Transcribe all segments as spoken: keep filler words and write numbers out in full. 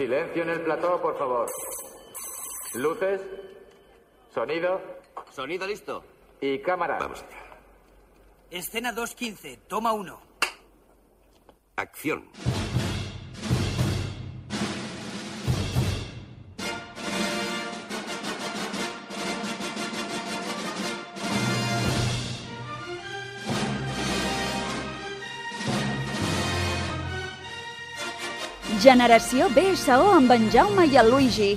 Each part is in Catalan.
Silencio en el plató, por favor. Luces, sonido. Sonido listo. Y cámara. Vamos allá. Escena dos quince, toma uno. Acción. Generació B S O amb en Jaume i el Luigi.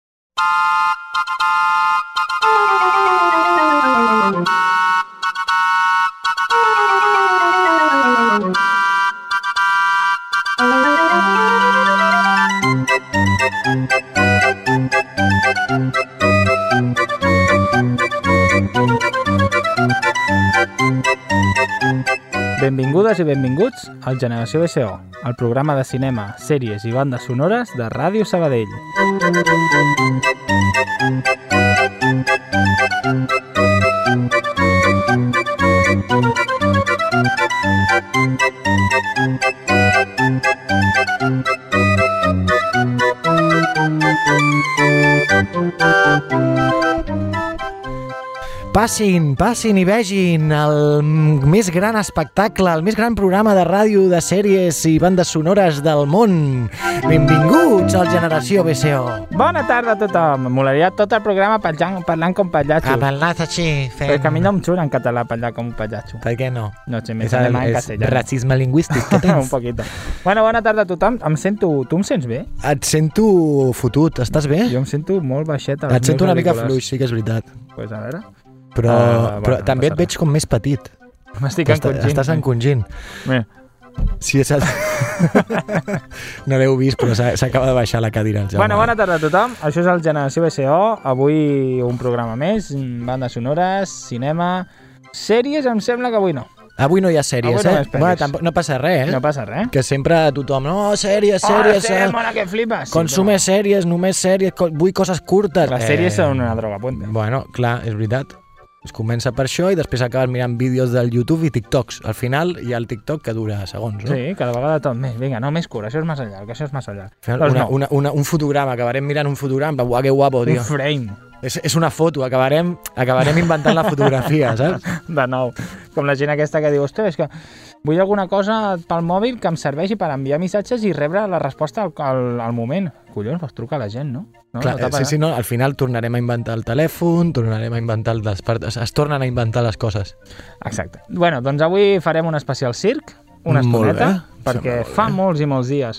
Benvingudes i benvinguts al Generació B S O, el programa de cinema, sèries i bandes sonores de Ràdio Sabadell. Passin, passin i vegin el més gran espectacle, el més gran programa de ràdio, de sèries i bandes sonores del món. Benvinguts al Generació B S O. Bona tarda a tothom. Molaria tot el programa parlant, parlant com pallatxos. Ah, parlant així, fent... Perquè a mi no em surt en català parlar com un pallatxo. Per què no? No sé, més És, anem en és castellà. racisme lingüístic que tens. Un poquito. Bueno, bona tarda a tothom. Em sento... Tu em sents bé? Et sento fotut, estàs bé? Jo em sento molt baixet. Et sento una mica fluix, sí que és veritat. Pues a veure... Però, uh, però bueno, també no et veig com més petit. M'estic Està, encongint. Estàs encongint. Bé. Sí, és el... No l'heu vist, però s'acaba de baixar la cadira. Bueno, bona tarda a tothom. Això és el Generació B S O. Avui un programa més, bandes sonores, cinema, sèries, em sembla que avui no. Avui no hi ha sèries, avui no eh? Bueno, tampoc, no passa res, eh? No passa res. Que sempre tothom, no, sèries, sèries... Oh, sèries, mona, que flipes! Consume sí, però... sèries, només sèries, vull coses curtes. Les eh... sèries són una droga puente. Bueno, clar, és veritat. Es comença per això i després acabes mirant vídeos del YouTube i TikToks. Al final hi ha el TikTok que dura segons, no? Sí, cada vegada tot més. Vinga, no, més curt, això és massa llarg, això és massa llarg. Una, no. una, una, un fotograma, acabarem mirant un fotograma, uah, que guapo, tio. Un frame. És, és una foto, acabarem, acabarem inventant la fotografia, saps? De nou, com la gent aquesta que diu, ostres, és que vull alguna cosa pel mòbil que em serveixi per enviar missatges i rebre la resposta al, al, al moment. Collons, pues truca la gent, no? no Clar, no sí, sí, no, al final tornarem a inventar el telèfon, tornarem a inventar les parts, es tornen a inventar les coses. Exacte. Bueno, doncs avui farem un especial circ, una estoneta, perquè fa molts i molts dies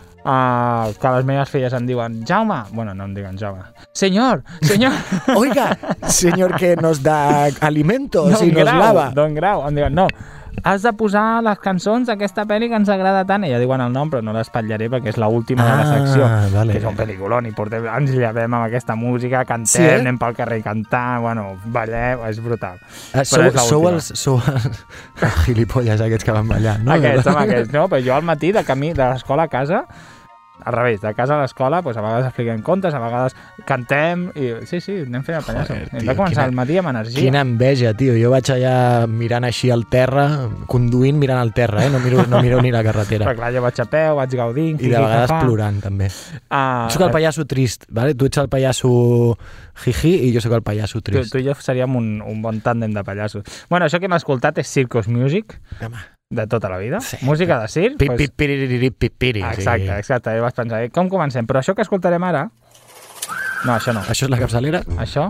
uh, que les meves filles em diuen Jaume, bueno, no em diuen Jaume, senyor, senyor. Oiga, senyor que nos da alimentos don i nos grau, lava. Don Grau, em diuen, no, has de posar les cançons d'aquesta pel·li que ens agrada tant. Ella diuen el nom, però no l'espatllaré perquè és l'última ah, de la secció, vale. que és un pel·lículon i portem, ens llevem amb aquesta música, cantem, sí, eh? anem pel carrer cantant, bueno, ballem, és brutal. Uh, sou, sou els, sou els gilipolles aquests que van ballar, no? Aquests, home, aquests, no? Però jo al matí de camí de l'escola a casa, al revés, de casa a l'escola, doncs a vegades expliquem contes, a vegades cantem, i sí, sí, anem fent el pallasso. Hem de començar al matí amb energia. Quina enveja, tio. Jo vaig allà mirant així al terra, conduint mirant al terra, eh? No miro, no miro ni la carretera. Però clar, jo vaig a peu, vaig gaudint. I de vegades plorant, també. Uh, jo soc el pallasso trist, ¿vale? Tu ets el pallasso jiji i jo soc el pallasso trist. Tu, tu i jo seríem un, un bon tàndem de pallassos. Bueno, això que hem escoltat és Circus Music. Home. De tota la vida. Sí. Música de circ. Pip, pip, piriri, pip, piri. Exacte, exacte. Jo vaig pensar, com comencem? Però això que escoltarem ara... No, això no. Això és la capçalera? Això?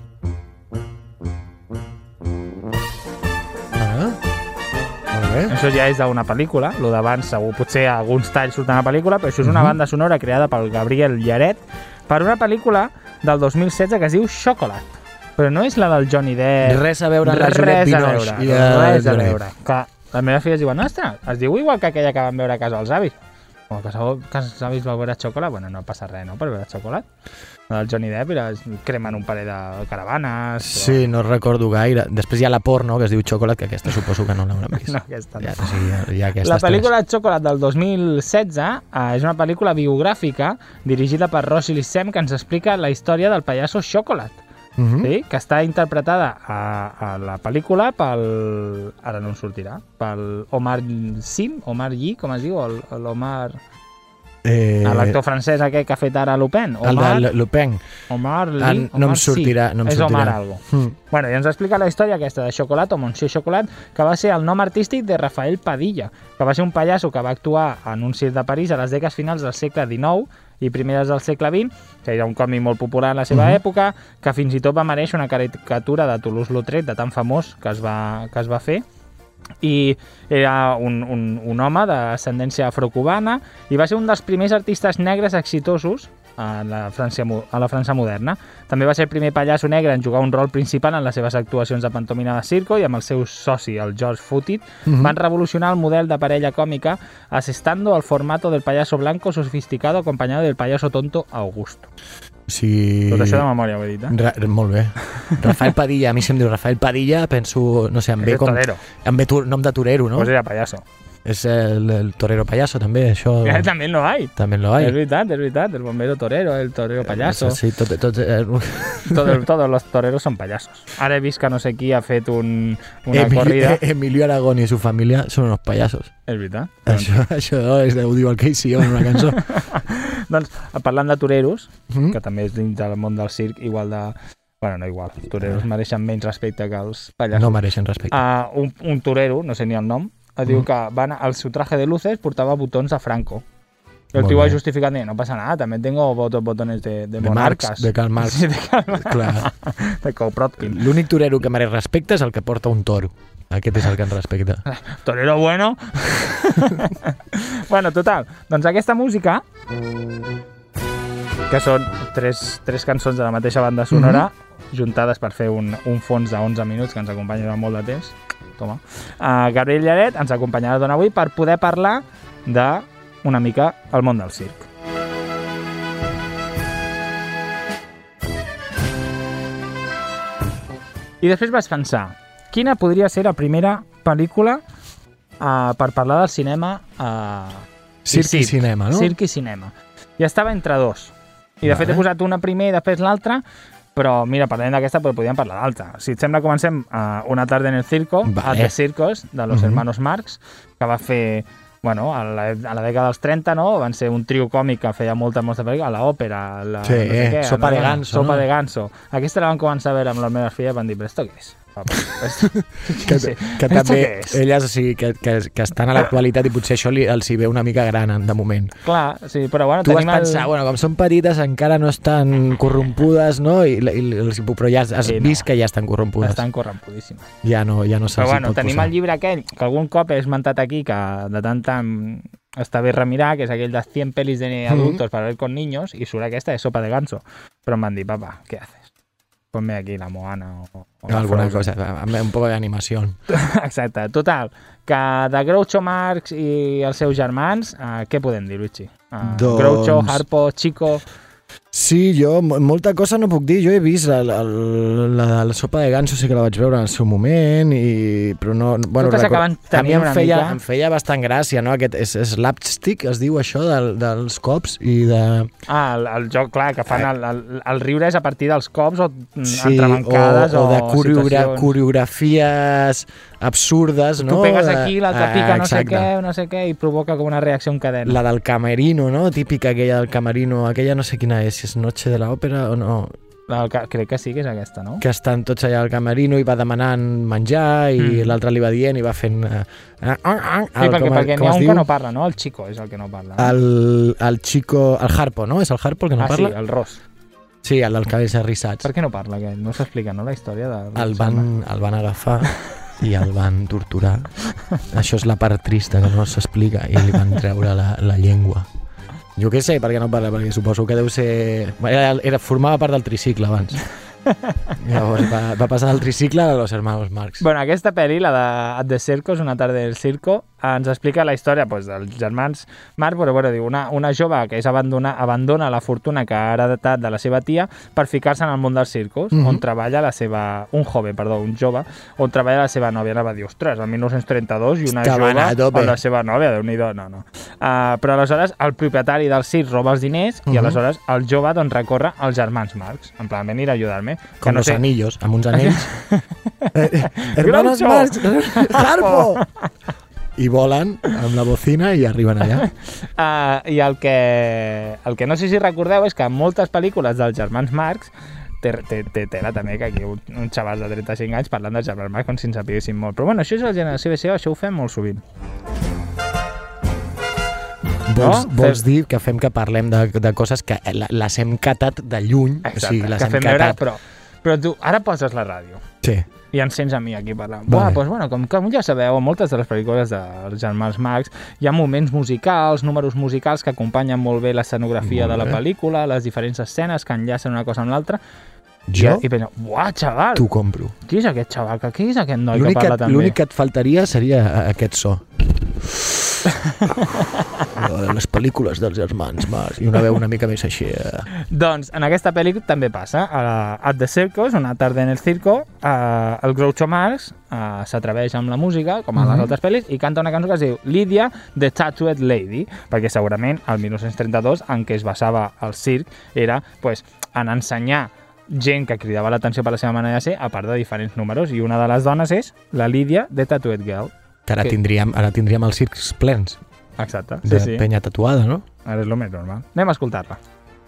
Ah, molt bé. Això ja és d'una pel·lícula. Lo d'abans, segur, potser alguns talls surten a la pel·lícula, però això és una uh-huh. banda sonora creada pel Gabriel Llaret per una pel·lícula del dos mil setze que es diu Chocolate. Però no és la del Johnny Depp. Res a veure amb la Juliette Binoche. Res a veure, res a veure. Que les meves filles diuen, ostres, es diu igual que aquella que van veure a casa els avis. O que els avis va veure xocolat, bueno, no passa res, no?, per veure xocolat. El Johnny Depp era, cremen un parell de caravanes... Sí, però... no recordo gaire. Després hi ha la porno, que es diu Chocolate, que aquesta suposo que no l'haurà vist. No, aquesta no. Ja, sí, hi ha, hi ha la pel·lícula Chocolate del dos mil setze eh, és una pel·lícula biogràfica dirigida per Rosalie Sem que ens explica la història del pallasso Chocolate. Uh-huh. Sí? Que està interpretada a, a la pel·lícula pel... ara no em sortirà, pel Omar Sim, Omar Yi, com es diu, l'Omar... Eh, L'actor francès aquest que ha fet ara Lupin. el Omar, de Lupin. Omar Lee. Ah, no em Omar sortirà, sí. no em És sortirà. Omar algo. Mm. Bueno, i ens explica la història aquesta de Xocolat, o Monsieur Chocolat, que va ser el nom artístic de Rafael Padilla, que va ser un pallasso que va actuar en un circ de París a les dècades finals del segle dinou i primeres del segle vint, que era un còmic molt popular en la seva Mhm. època, que fins i tot va mereixer una caricatura de Toulouse-Lautrec, de tan famós que es va, que es va fer, i era un, un, un home d'ascendència afrocubana i va ser un dels primers artistes negres exitosos a la, França, a la França moderna. També va ser el primer pallasso negre en jugar un rol principal en les seves actuacions de pantomina de circo i amb el seu soci, el George Footit, Mhm. van revolucionar el model de parella còmica asestando el formato del payaso blanco sofisticado acompañado del payaso tonto Augusto. O sigui... Tot això de memòria ho he dit, eh? Ra molt bé. Rafael Padilla, a mi si em diu Rafael Padilla, penso, no sé, em ve És com... torero. Em ve tu, nom de torero, no? Pues era payaso. És el, el torero payaso, també, això... Eh, També lo hay. També lo hay. Es verdad, es verdad. El bombero torero, el torero payaso. Sí, tot, tot, eh, Todo, todos los toreros son payasos. Ara he vist que no sé qui ha fet un, una Emilio, corrida. eh, Emilio Aragón i su família són unos payasos. És veritat. Això, això és, ho diu el Casey en una cançó. Doncs, parlant de toreros, Mm? que també és dins del món del circ, igual de... Bueno, no igual. Els toreros mereixen menys respecte que els pallassos. No mereixen respecte. Uh, un, un torero, no sé ni el nom, mm. diu que van, el seu traje de luces portava botons de Franco. El Molt tio ha bé. justificat, no passa nada, també tengo botos, botones de, de, De monarcas. Marx, de Karl Marx. Sí, de Karl Marx. Clar. De Kropotkin. L'únic torero que mereix respecte és el que porta un toro. Aquest és el que ens respecta. Torero bueno. Bueno, total, doncs aquesta música, que són tres, tres cançons de la mateixa banda sonora, mm-hmm. juntades per fer un, un fons de onze minuts que ens acompanya durant molt de temps. Toma. Uh, Gabriel Llaret ens acompanyarà d'on avui per poder parlar de una mica el món del circ. I després vaig pensar, quina podria ser la primera pel·lícula uh, per parlar del cinema uh, Circ i cinema, no? Circ i cinema. I estava entre dos. I de Vale. fet he posat una primer i després l'altra, però mira, parlem d'aquesta, però podríem parlar d'altra. Si et sembla, comencem a Una tarda en el circo, Vale. At the Circus, de los Mhm. hermanos Marx, que va fer, bueno, a la, a la dècada dels trenta, no? Van ser un trio còmic que feia molta, molta pel·lícula, a l'òpera, la, Sí, no sé què, Sopa no? de Ganso, Sopa no? de Ganso. Aquesta la van començar a veure amb les meves filles i van dir, però esto què és? Papa, esto... Que, Sí. que Esto també què és? elles o sigui, que, que, que estan a l'actualitat i potser això li, els hi ve una mica gran de moment. Clar, sí, però bueno, Tu vas tenim pensar, el... bueno, com són petites encara no estan corrompudes, no? I, i, i però ja has, has Sí, no. vist que ja estan corrompudes. Estan corrompudíssimes. Ja no, ja no Però se'ls hi bueno, pot tenim posar. el llibre aquell, que algun cop he esmentat aquí, que de tant en tant està bé remirar, que és aquell de cien pelis de adultos para ver con niños, i surt aquesta de Sopa de Ganso. Però em van dir, papá, ¿qué haces? Ponme aquí la Moana o, o la Alguna Frozen. cosa, amb un poco de animació. Exacte. Total, que de Groucho Marx i els seus germans, uh, què podem dir, Luigi? Uh, Doncs- Groucho, Harpo, Chico... Sí, jo mo- molta cosa no puc dir. Jo he vist el, el, la de la Sopa de Ganso, sí que la vaig veure en el seu moment, i, però no... Bueno, Totes record- acaben a mi tenint em una feia, mica- em feia bastant gràcia, no? Aquest és, és slapstick, es diu això, del, dels cops i de... Ah, el, el joc, clar, que fan el, el, el riure és a partir dels cops o Sí, entrebancades o, o, o de coreogra situacions. coreografies absurdes, no? Tu pegues De- aquí, l'altre Ah, pica no sé exacte. què, no sé què, i provoca com una reacció en cadena. La del camerino, no? Típica aquella del camerino, aquella no sé quina és, si és Noche de l'Òpera o no, La, del ca- crec que sí que és aquesta, no? que estan tots allà al camerino i va demanant menjar i Mm. l'altre li va dient i va fent... Uh, uh, uh, uh, Sí, perquè, perquè n'hi ha es un diu? que no parla, no? El Chico és el que no parla. No? El, el Chico, el Harpo, no? És el Harpo el que no ah, parla? sí, el Ross. Sí, el dels cabells arrissats. Per què no parla, aquest? No s'explica, no, la història de... El van, el van agafar i el van torturar. Això és la part trista que no s'explica i li van treure la, la llengua. Jo què sé per què no parla, perquè suposo que deu ser... Era, era, formava part del tricicle abans. Llavors va, va passar del tricicle a los hermanos Marx. Bueno, aquesta pel·li, la de At the Circus, Una tarda del circo, ens explica la història pues, dels germans Marx, però bueno, diu, una, una jove que és abandona, abandona la fortuna que ha heretat de la seva tia per ficar-se en el món dels circos, Mhm. on treballa la seva... Un jove, perdó, un jove, on treballa la seva nòvia. Anava a dir, ostres, el dinou trenta-dos i una Estaven a jove tope. amb la seva nòvia, Déu-n'hi-do, no, no. Uh, però aleshores el propietari del circ roba els diners i Mhm. aleshores el jove doncs, recorre als germans Marx, en plan, venir a ajudar-me. Que Com no los sé, anillos, amb uns anells. eh, hermanos Groucho! Marx, Harpo! I volen amb la bocina i arriben allà. Uh, I el que, el que no sé si recordeu és que en moltes pel·lícules dels germans Marx té, té, té tela també que aquí un, un xaval de trenta-cinc anys parlant dels germans Marx com si en sapiguessin molt. Però bueno, això és la generació B C O, això ho fem molt sovint. Vols, No? vols dir que fem que parlem de, de coses que la- les hem catat de lluny? Exacte, o sigui, les que hem fem veure, catat... però, però tu ara poses la ràdio Sí. i ens sents a mi aquí parlant. Vale. Buah, doncs, bueno, com, com ja sabeu, en moltes de les pel·lícules dels germans Marx hi ha moments musicals, números musicals que acompanyen molt bé l'escenografia Molt de la bé. pel·lícula, les diferents escenes que enllacen una cosa amb l'altra. Jo I, i penso, buah, xaval, t'ho compro. qui és aquest xaval? Que- Qui és aquest noi que L'únic parla que, tan bé? l'únic que et faltaria seria aquest so. Les pel·lícules dels germans Marx. I una veu una mica més així. Eh. Doncs en aquesta pel·lícula també passa. A, at the Circus, una tarda en el circo, eh, el Groucho Marx eh, s'atreveix amb la música, com a les Mhm. altres pel·lis, i canta una cançó que es diu Lydia, the Tattooed Lady, perquè segurament el dinou trenta-dos, en què es basava el circ, era pues, en ensenyar gent que cridava l'atenció per la seva manera de ser, a part de diferents números, i una de les dones és la Lydia, the Tattooed Girl. Que ara Que- tindríem, ara tindríem els circs plens Exacte, de sí, sí. penya tatuada, no? Ara és el més normal. Anem a escoltar-la.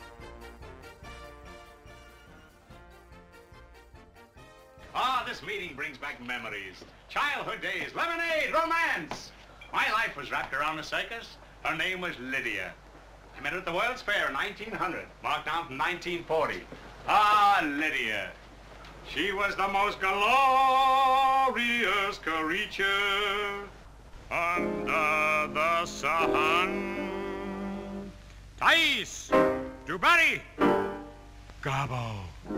Ah, this meeting brings back memories. Childhood days, lemonade, romance. My life was wrapped around a circus. Her name was Lydia. I met her at the World's Fair in nineteen hundred, marked down from nineteen forty. Ah, Lydia. She was the most glorious creature under the sun. Thais, Dubarry, Gabo,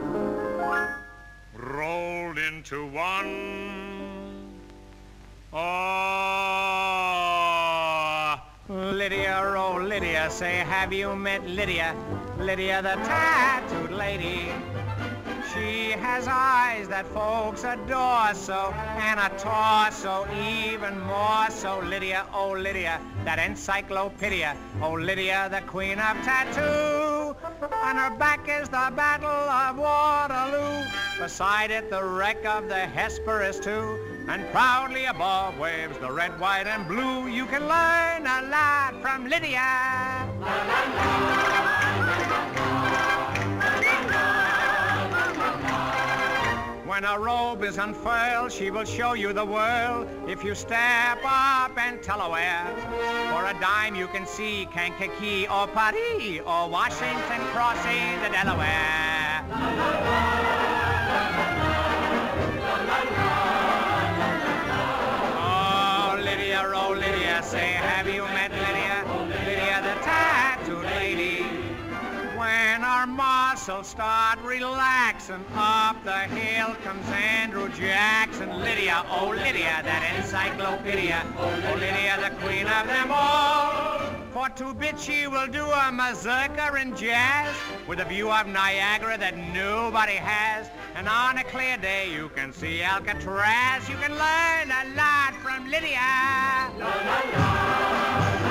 rolled into one. Oh, Lydia, oh Lydia, say, have you met Lydia? Lydia, the tattooed lady. She has eyes that folks adore so, and a torso even more so. Lydia, oh Lydia, that encyclopedia. Oh Lydia, the queen of tattoo. On her back is the Battle of Waterloo. Beside it, the wreck of the Hesperus too. And proudly above waves the red, white, and blue. You can learn a lot from Lydia. When a robe is unfurled, she will show you the world. If you step up and tell her where, for a dime you can see Kankakee or Paris or Washington crossing the Delaware. Oh, Lydia, oh, Lydia, say, have you met Lydia? Lydia, the tattooed lady. When our muscles start relaxing, up the hill comes Andrew Jackson. Lydia, oh Lydia, that encyclopedia. Oh Lydia, the queen of them all. For two bits she will do a mazurka in jazz with a view of Niagara that nobody has. And on a clear day you can see Alcatraz. You can learn a lot from Lydia. La, la, la.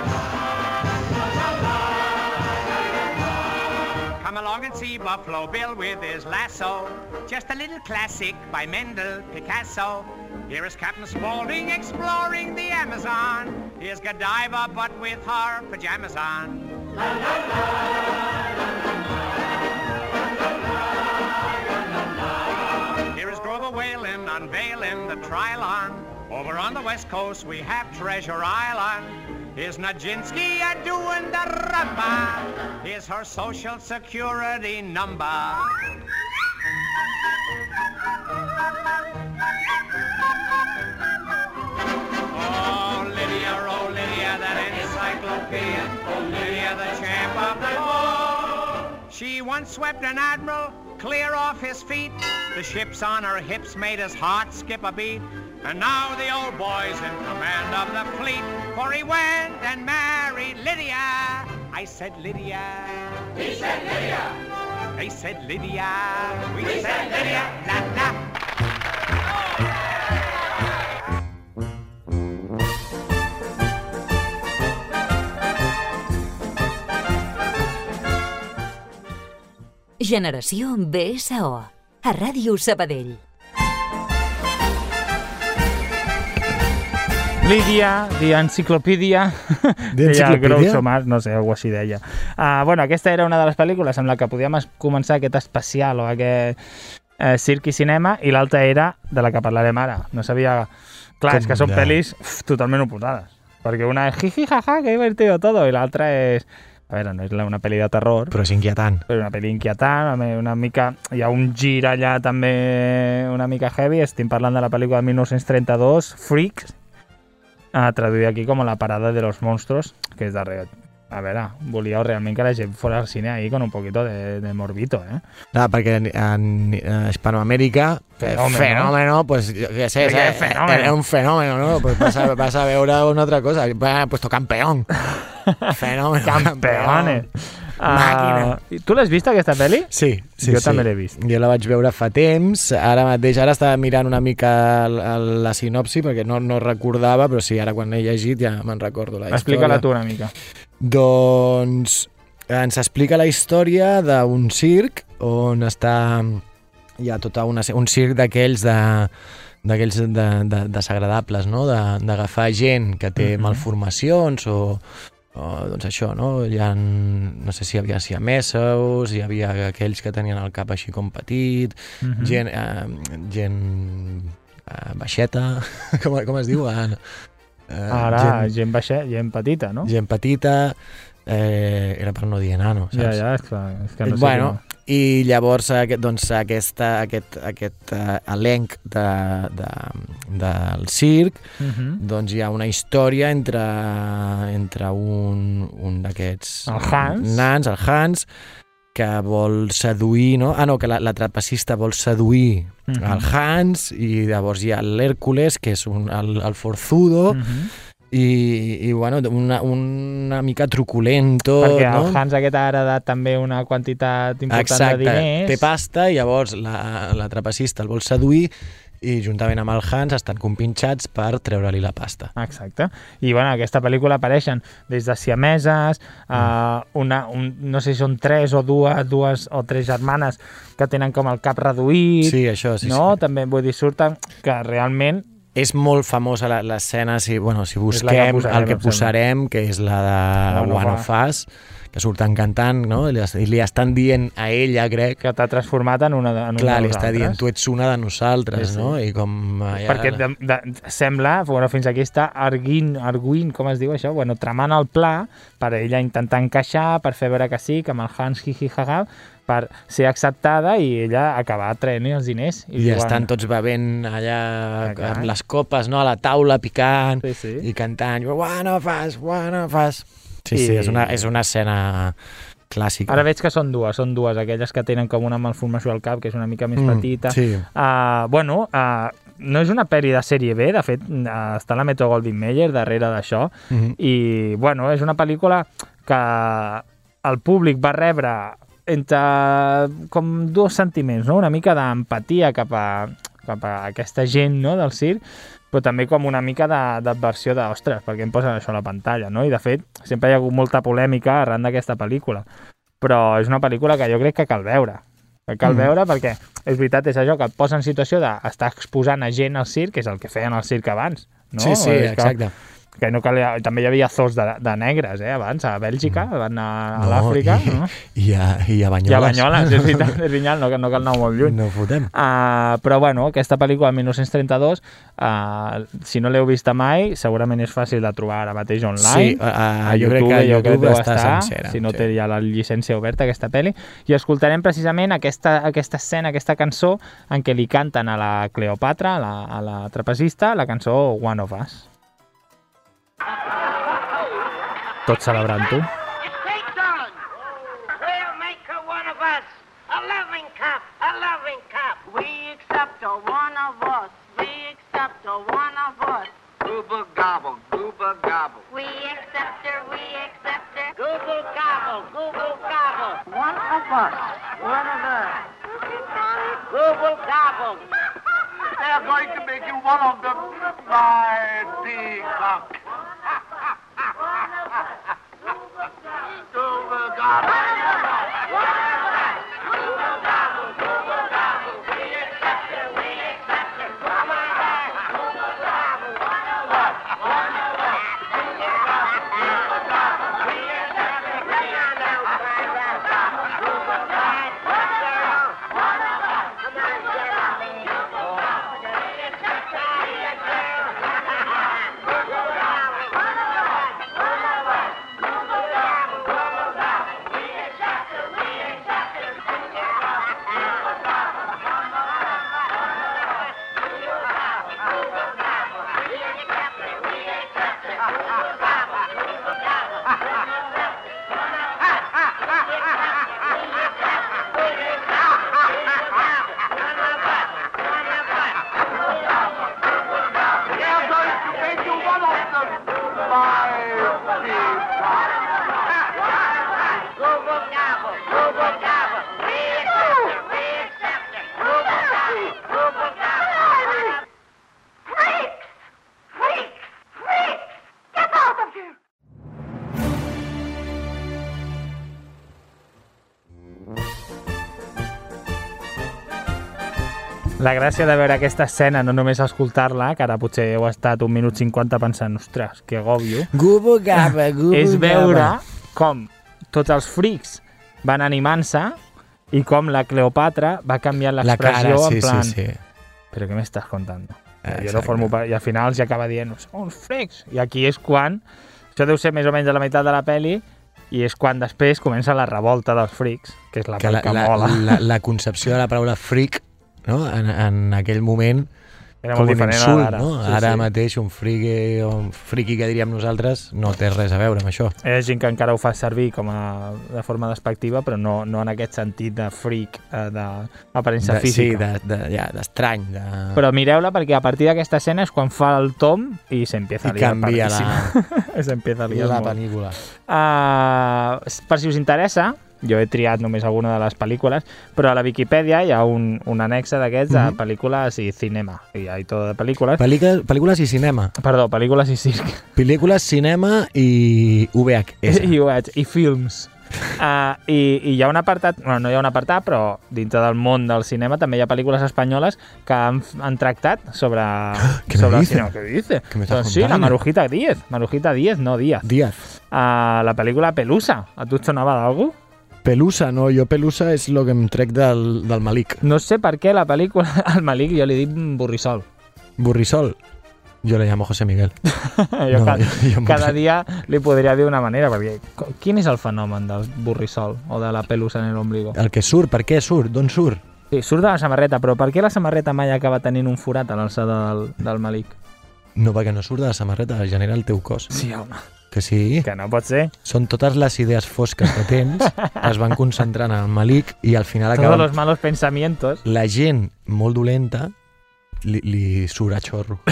Come along and see Buffalo Bill with his lasso. Just a little classic by Mendel Picasso. Here is Captain Spaulding exploring the Amazon. Here's Godiva but with her pajamas on. La, la, la, la, here is Grover Whalen unveiling the Trilon. Over on the west coast we have Treasure Island. Here's Nijinsky a doing the rumba. Here's her social security number. Oh, Lydia, oh, Lydia, that encyclopedia. Oh, Lydia, the champ of them all. She once swept an admiral clear off his feet. The ships on her hips made his heart skip a beat. And now the old boy's in command of the fleet, for he went and married Lydia. I said Lydia. He said Lydia. They said Lydia. We he said Lydia. La la. Generació B S O, a Ràdio Sabadell. Encyclopedia, The Encyclopedia, deia el Groucho Marx, no sé, algo així deia. Uh, bueno, aquesta era una de les pel·lícules amb la que podíem començar aquest especial o aquest eh, circ i cinema, i l'altra era de la que parlarem ara. No sabia... Clar, Com és que són de... pel·lis uf, totalment oposades, perquè una és jiji, jaja, que divertido todo, i l'altra és... A veure, no és una pel·li de terror. Però és inquietant. Però una pel·li inquietant, una mica... Hi ha un gir allà també una mica heavy. Estem parlant de la pel·lícula de mil nou-cents trenta-dos, Freaks, eh, traduïda aquí com La parada de los monstruos, que és darrere... A veure, volíeu realment que la gent fos al cine ahí con un poquito de, de morbito, eh? No, perquè en, en Hispanoamèrica, fenómeno, fenómeno, pues, jo què sé, ¿Qué fenómeno? Era un fenómeno, ¿no? Pues vas a, vas a veure una altra cosa. Bueno, pues campeón. Fenómeno. Campeones. Màquina. Uh, tu l'has vist, aquesta pel·li? Sí, sí, jo sí. també l'he vist. Jo la vaig veure fa temps, ara mateix, ara estava mirant una mica la, la sinopsi, perquè no, no recordava, però sí, ara quan l'he llegit ja me'n recordo la història. Explica-la tu una mica. Doncs ens explica la història d'un circ on està... Hi ha tota una, un circ d'aquells de d'aquells de, de, desagradables, no? D'agafar gent que té mm-hmm. malformacions o, o doncs això, no? Hi ha, no sé si hi havia siamesos, hi havia aquells que tenien el cap així com petit, mm-hmm. gent, eh, gent eh, baixeta, com, com es diu? Eh, Ara, gent, gent baixa, gent petita, no? Gent petita, eh, era per no dir enano, saps? Ja, ja, és clar, és que no sé bueno, no. I llavors aquest, doncs, aquesta, aquest, aquest uh, elenc de, de, del circ, uh-huh. doncs hi ha una història entre, entre un, un d'aquests nans, el Hans, que vol seduir, no? Ah, no, que la, la trapecista vol seduir uh-huh. el Hans, i llavors hi ha l'Hèrcules, que és un, el, el forzudo, uh-huh. I, i bueno, una, una mica truculento, perquè el no? Hans aquest ha heredat també una quantitat important Exacte. de diners. Té pasta i llavors la, la trapecista el vol seduir i juntament amb el Hans estan compinxats per treure-li la pasta. Exacte. I bueno, en aquesta pel·lícula apareixen des de siameses, mm. uh, una, un, no sé si són tres o dues, dues o tres germanes que tenen com el cap reduït. Sí, això, sí. No? Sí. També vull dir, surten que realment... És molt famosa l'escena, si, bueno, si busquem que posarem, el que posarem, que és la de One, One of Us, que surten cantant, no? I li, i li estan dient a ella, crec... Que t'ha transformat en una de, en Clar, una li està altres. dient, tu ets una de nosaltres, sí, sí. no? I com... Ja... Perquè de, de, sembla, bueno, fins aquí està arguint, arguint, com es diu això? Bueno, tramant el pla per ella intentar encaixar, per fer veure que sí, que amb el Hans jijijaja, per ser acceptada i ella acabar traient els diners. I, I estan tots bevent allà Acá. amb les copes, no? A la taula, picant sí, sí. i cantant One of us, one of us. Sí, I... sí, és una, és una escena clàssica. Ara veig que són dues, són dues, aquelles que tenen com una malformació al cap, que és una mica més mm, petita. Sí. Uh, bueno, uh, no és una pel·li de sèrie B, de fet, uh, està la Metro Goldwyn Mayer darrere d'això, mm-hmm. i, bueno, és una pel·lícula que el públic va rebre entre com dos sentiments, no? Una mica d'empatia cap a, cap a aquesta gent, no? Del circ, però també com una mica d'adversió de, ostres, per què em posen això a la pantalla, no? I de fet, sempre hi ha hagut molta polèmica arran d'aquesta pel·lícula, però és una pel·lícula que jo crec que cal veure, que cal mm. veure perquè és veritat, és això, que et posa en situació d'estar exposant a gent al circ, que és el que feien al circ abans, no? Sí, sí, exacte. Que no calia, també hi havia zoos de, de negres, eh, abans, a Bèlgica, van anar a no, l'Àfrica. I, no? I, a, I a Banyoles. I a Banyoles, és veritat, és veritat, no, no cal anar molt lluny. No fotem. Uh, però bueno, aquesta pel·lícula de mil nou-cents trenta-dos, uh, si no l'heu vista mai, segurament és fàcil de trobar ara mateix online. Sí, uh, a jo YouTube, crec que a YouTube crec està estar, sencera. Si no sí. té ja la llicència oberta, aquesta pel·li. I escoltarem precisament aquesta, aquesta escena, aquesta cançó, en què li canten a la Cleopatra, a la, a la trapecista, la cançó One of Us. Tot celebrant-ho. It's great done. We'll make her one of us. A loving cup, a loving cup. We accept a one of us. We accept a one of us. Gooba gobble, gooba gobble. We accept her, we accept her. Google gobble, Google gobble. One of us, one of us. Google gobble. They're going to make you one of them, my peacock. Gooba gobble. La gràcia de veure aquesta escena, no només escoltar-la, que ara potser heu estat un minut cinquanta pensant, ostres, que agòbio, Gubu gaba, gubu és veure gaba. com tots els frics van animant-se i com la Cleopatra va canviar La cara, l'expressió sí, en plan, sí, sí. però què m'estàs contant? Ah, Jo no formo part, i al final ja acaba dient, són uns frics, i aquí és quan, això deu ser més o menys a la meitat de la peli, i és quan després comença la revolta dels frics, que és la Que part la, que la, mola. la, la concepció de la paraula freak, no? en, en aquell moment Era com molt un diferent a insult, d'ara. no? Sí, Ara sí. mateix un friki o un friki que diríem nosaltres no té res a veure amb això. Hi ha gent que encara ho fa servir com a, de forma despectiva, però no, no en aquest sentit de freak, eh, d'aparença De, sí, física. de, de, ja, d'estrany. De... Però mireu-la perquè a partir d'aquesta escena és quan fa el tom i s'empieza a I liar. canvia la, s'empieza a liar la molt. panícula. Uh, per si us interessa, jo he triat només alguna de les pel·lícules, però a la Viquipèdia hi ha un, un annexe d'aquests de Mhm. pel·lícules i cinema. I hi ha tot de pel·lícules. Pel·lícules, pel·lícules i cinema. Perdó, pel·lícules i circ. Pel·lícules, cinema i V H S. I, veig, i films. Uh, i, I hi ha un apartat, bueno, no hi ha un apartat, però dintre del món del cinema també hi ha pel·lícules espanyoles que han, han tractat sobre, ¿Qué me sobre el dice? cinema. ¿Qué dice? ¿Qué me estás Doncs sí, la contando? Marujita Díez. Marujita Díez, no Díaz. Díaz. Uh, la pel·lícula Pelusa. A tu et sonava d'algú? Pelusa, no, jo Pelusa és el que em trec del, del Malik. No sé per què la pel·lícula, al Malik jo li dic Burrissol. Burrissol. Jo le llamo José Miguel. jo No, cada, jo- jo cada sé. dia li podria dir una manera, perquè co- quin és el fenomen del Burrissol o de la pelusa en l'ombligo? El que surt, per què surt? D'on surt? Sí, surt de la samarreta, però per què la samarreta mai acaba tenint un forat a l'alçada del, del Malik? No, perquè no surt de la samarreta, genera el teu cos. Sí, home. Que sí? Que no pot ser. Són totes les idees fosques que tens, es van concentrant en el Malik i al final Todos acaben... los malos pensamientos. La gent molt dolenta li, li surt a xorro.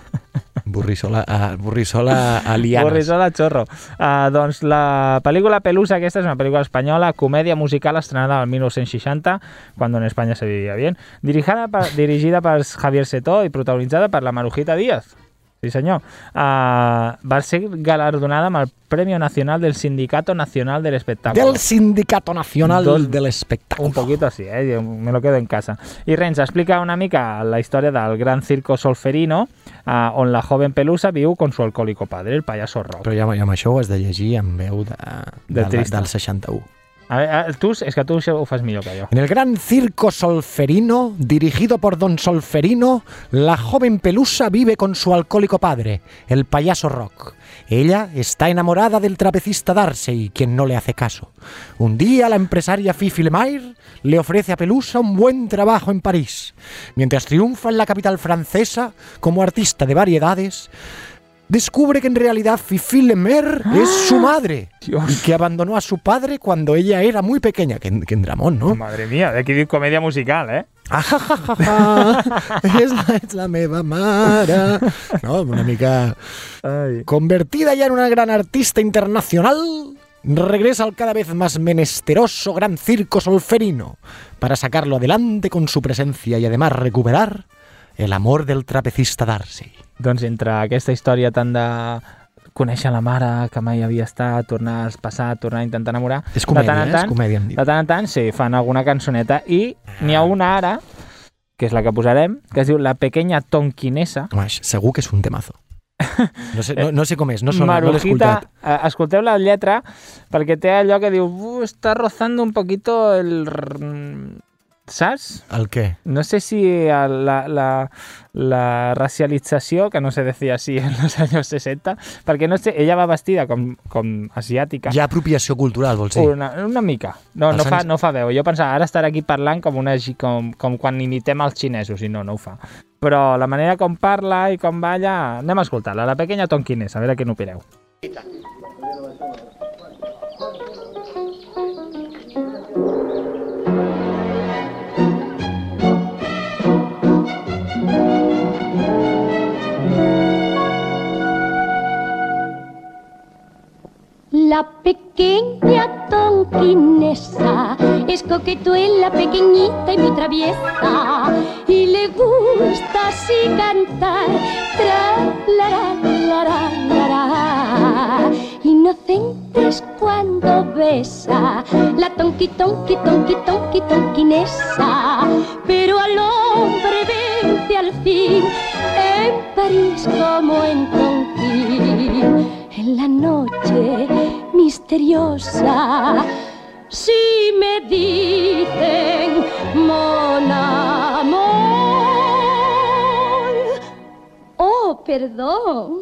Burrissola a, burrissola a lianes. Burrissol a xorro. Uh, doncs la pel·lícula Pelusa aquesta és una pel·lícula espanyola, comèdia musical estrenada el dinou seixanta, quan en Espanya se vivia bien, dirigida per, dirigida per Javier Setó i protagonitzada per la Marujita Díaz. Sí, senyor. Uh, va ser galardonada amb el Premio Nacional del Sindicato Nacional del Espectáculo. Del Sindicato Nacional Dos- del Espectáculo. Un poquito así, ¿eh? Yo me lo quedo en casa. I res, ens explica una mica la història del gran circo solferino, uh, on la joven Pelusa viu con su alcohólico padre, el payaso Rock. Però ja, ja amb això ho has de llegir amb veu de, De del, trista. del seixanta-u. A ver, a- tu, és que tu això ho fas millor que jo. En el gran circo solferino, dirigido por don Solferino, la joven Pelusa vive con su alcohólico padre, el payaso Rock. Ella está enamorada del trapecista Darcy, quien no le hace caso. Un día la empresaria Fifi Lemire le ofrece a Pelusa un buen trabajo en París. Mientras triunfa en la capital francesa como artista de variedades, descubre que en realidad Fifi Lemire es su madre. Dios. Y que abandonó a su padre cuando ella era muy pequeña. Que, que en dramón, ¿no? Madre mía, aquí diu comèdia musical, eh? Ajajaja, és la, és la meva mare. No, una mica... Ai. Convertida ya en una gran artista internacional, regresa al cada vez más menesteroso gran circo solferino para sacarlo adelante con su presencia y además recuperar el amor del trapecista Darcy. Doncs entre aquesta història tant de conèixer la mare que mai havia estat, tornar al passat, tornar a intentar enamorar... És comèdia, de tant en eh? tant, És comèdia, em diu. De tant en tant, sí, fan alguna cançoneta i n'hi ha una ara, que és la que posarem, que es diu La pequeña tonquinesa. Home, segur que és un temazo. No sé, no, no sé com és, no, sona, no l'he Marujita, escoltat. eh, escolteu la lletra perquè té allò que diu "Uh, està rozando un poquito el... r-". Saps? El què? No sé si la, la, la racialització, que no se decía así en los años sesenta, perquè no sé, ella va vestida com, com asiàtica. Hi ha apropiació cultural, vols dir? Una, una mica. No, Els no, fa, anys- no fa veu. Jo pensava, ara estarà aquí parlant com, una, gi- com, com quan imitem els xinesos, i no, no ho fa. Però la manera com parla i com balla... Anem a escoltar-la, la pequeña tonquinesa, a veure què n'opineu. La pequeña tonquinesa es coquetuela, pequeñita y muy traviesa, y le gusta así cantar tra la ra la ra la ra. inocentes cuando besa la tonqui, tonqui, tonqui, tonqui, tonquinesa. Pero al hombre vence al fin en París como en Tonquín. En la noche misteriosa, si me dicen mon amor, oh, perdón,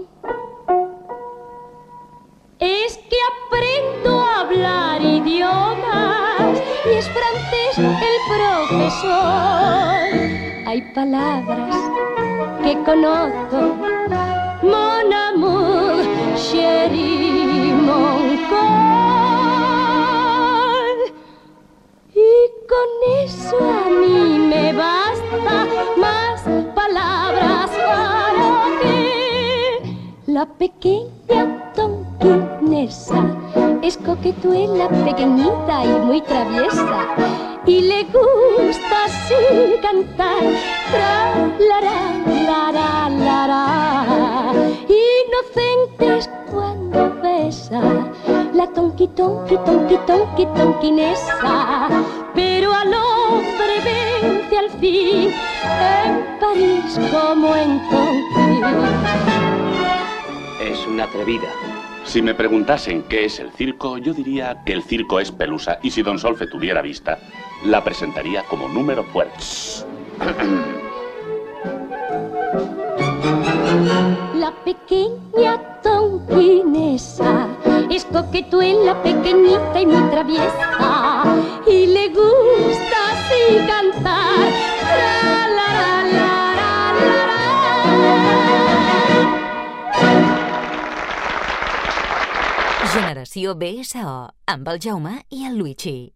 es que aprendo a hablar idiomas y es francés el profesor. Hay palabras que conozco, mon amour, chéri, mon cor, y con eso a mí me basta, más palabras para ti. La pequeña tonquinesa es coquetuela, pequeñita y muy traviesa, y le gusta así cantar, tra, la, ra, la, ra, la, ra. Inocentes cuando besa la tonqui, tonqui, tonqui, tonqui, tonquinesa, pero al hombre vence al fin en París como en Tonquín. Es una atrevida. Si me preguntasen qué es el circo, yo diría que el circo es Pelusa, y si Don Solfe tuviera vista, la presentaría como número fuerte. La pequeña tonquinesa es coquetuela, pequeñita y muy traviesa, y le gusta así cantar, la, la, la, la, la, la. Generació B S O, amb el Jaume i el Luigi.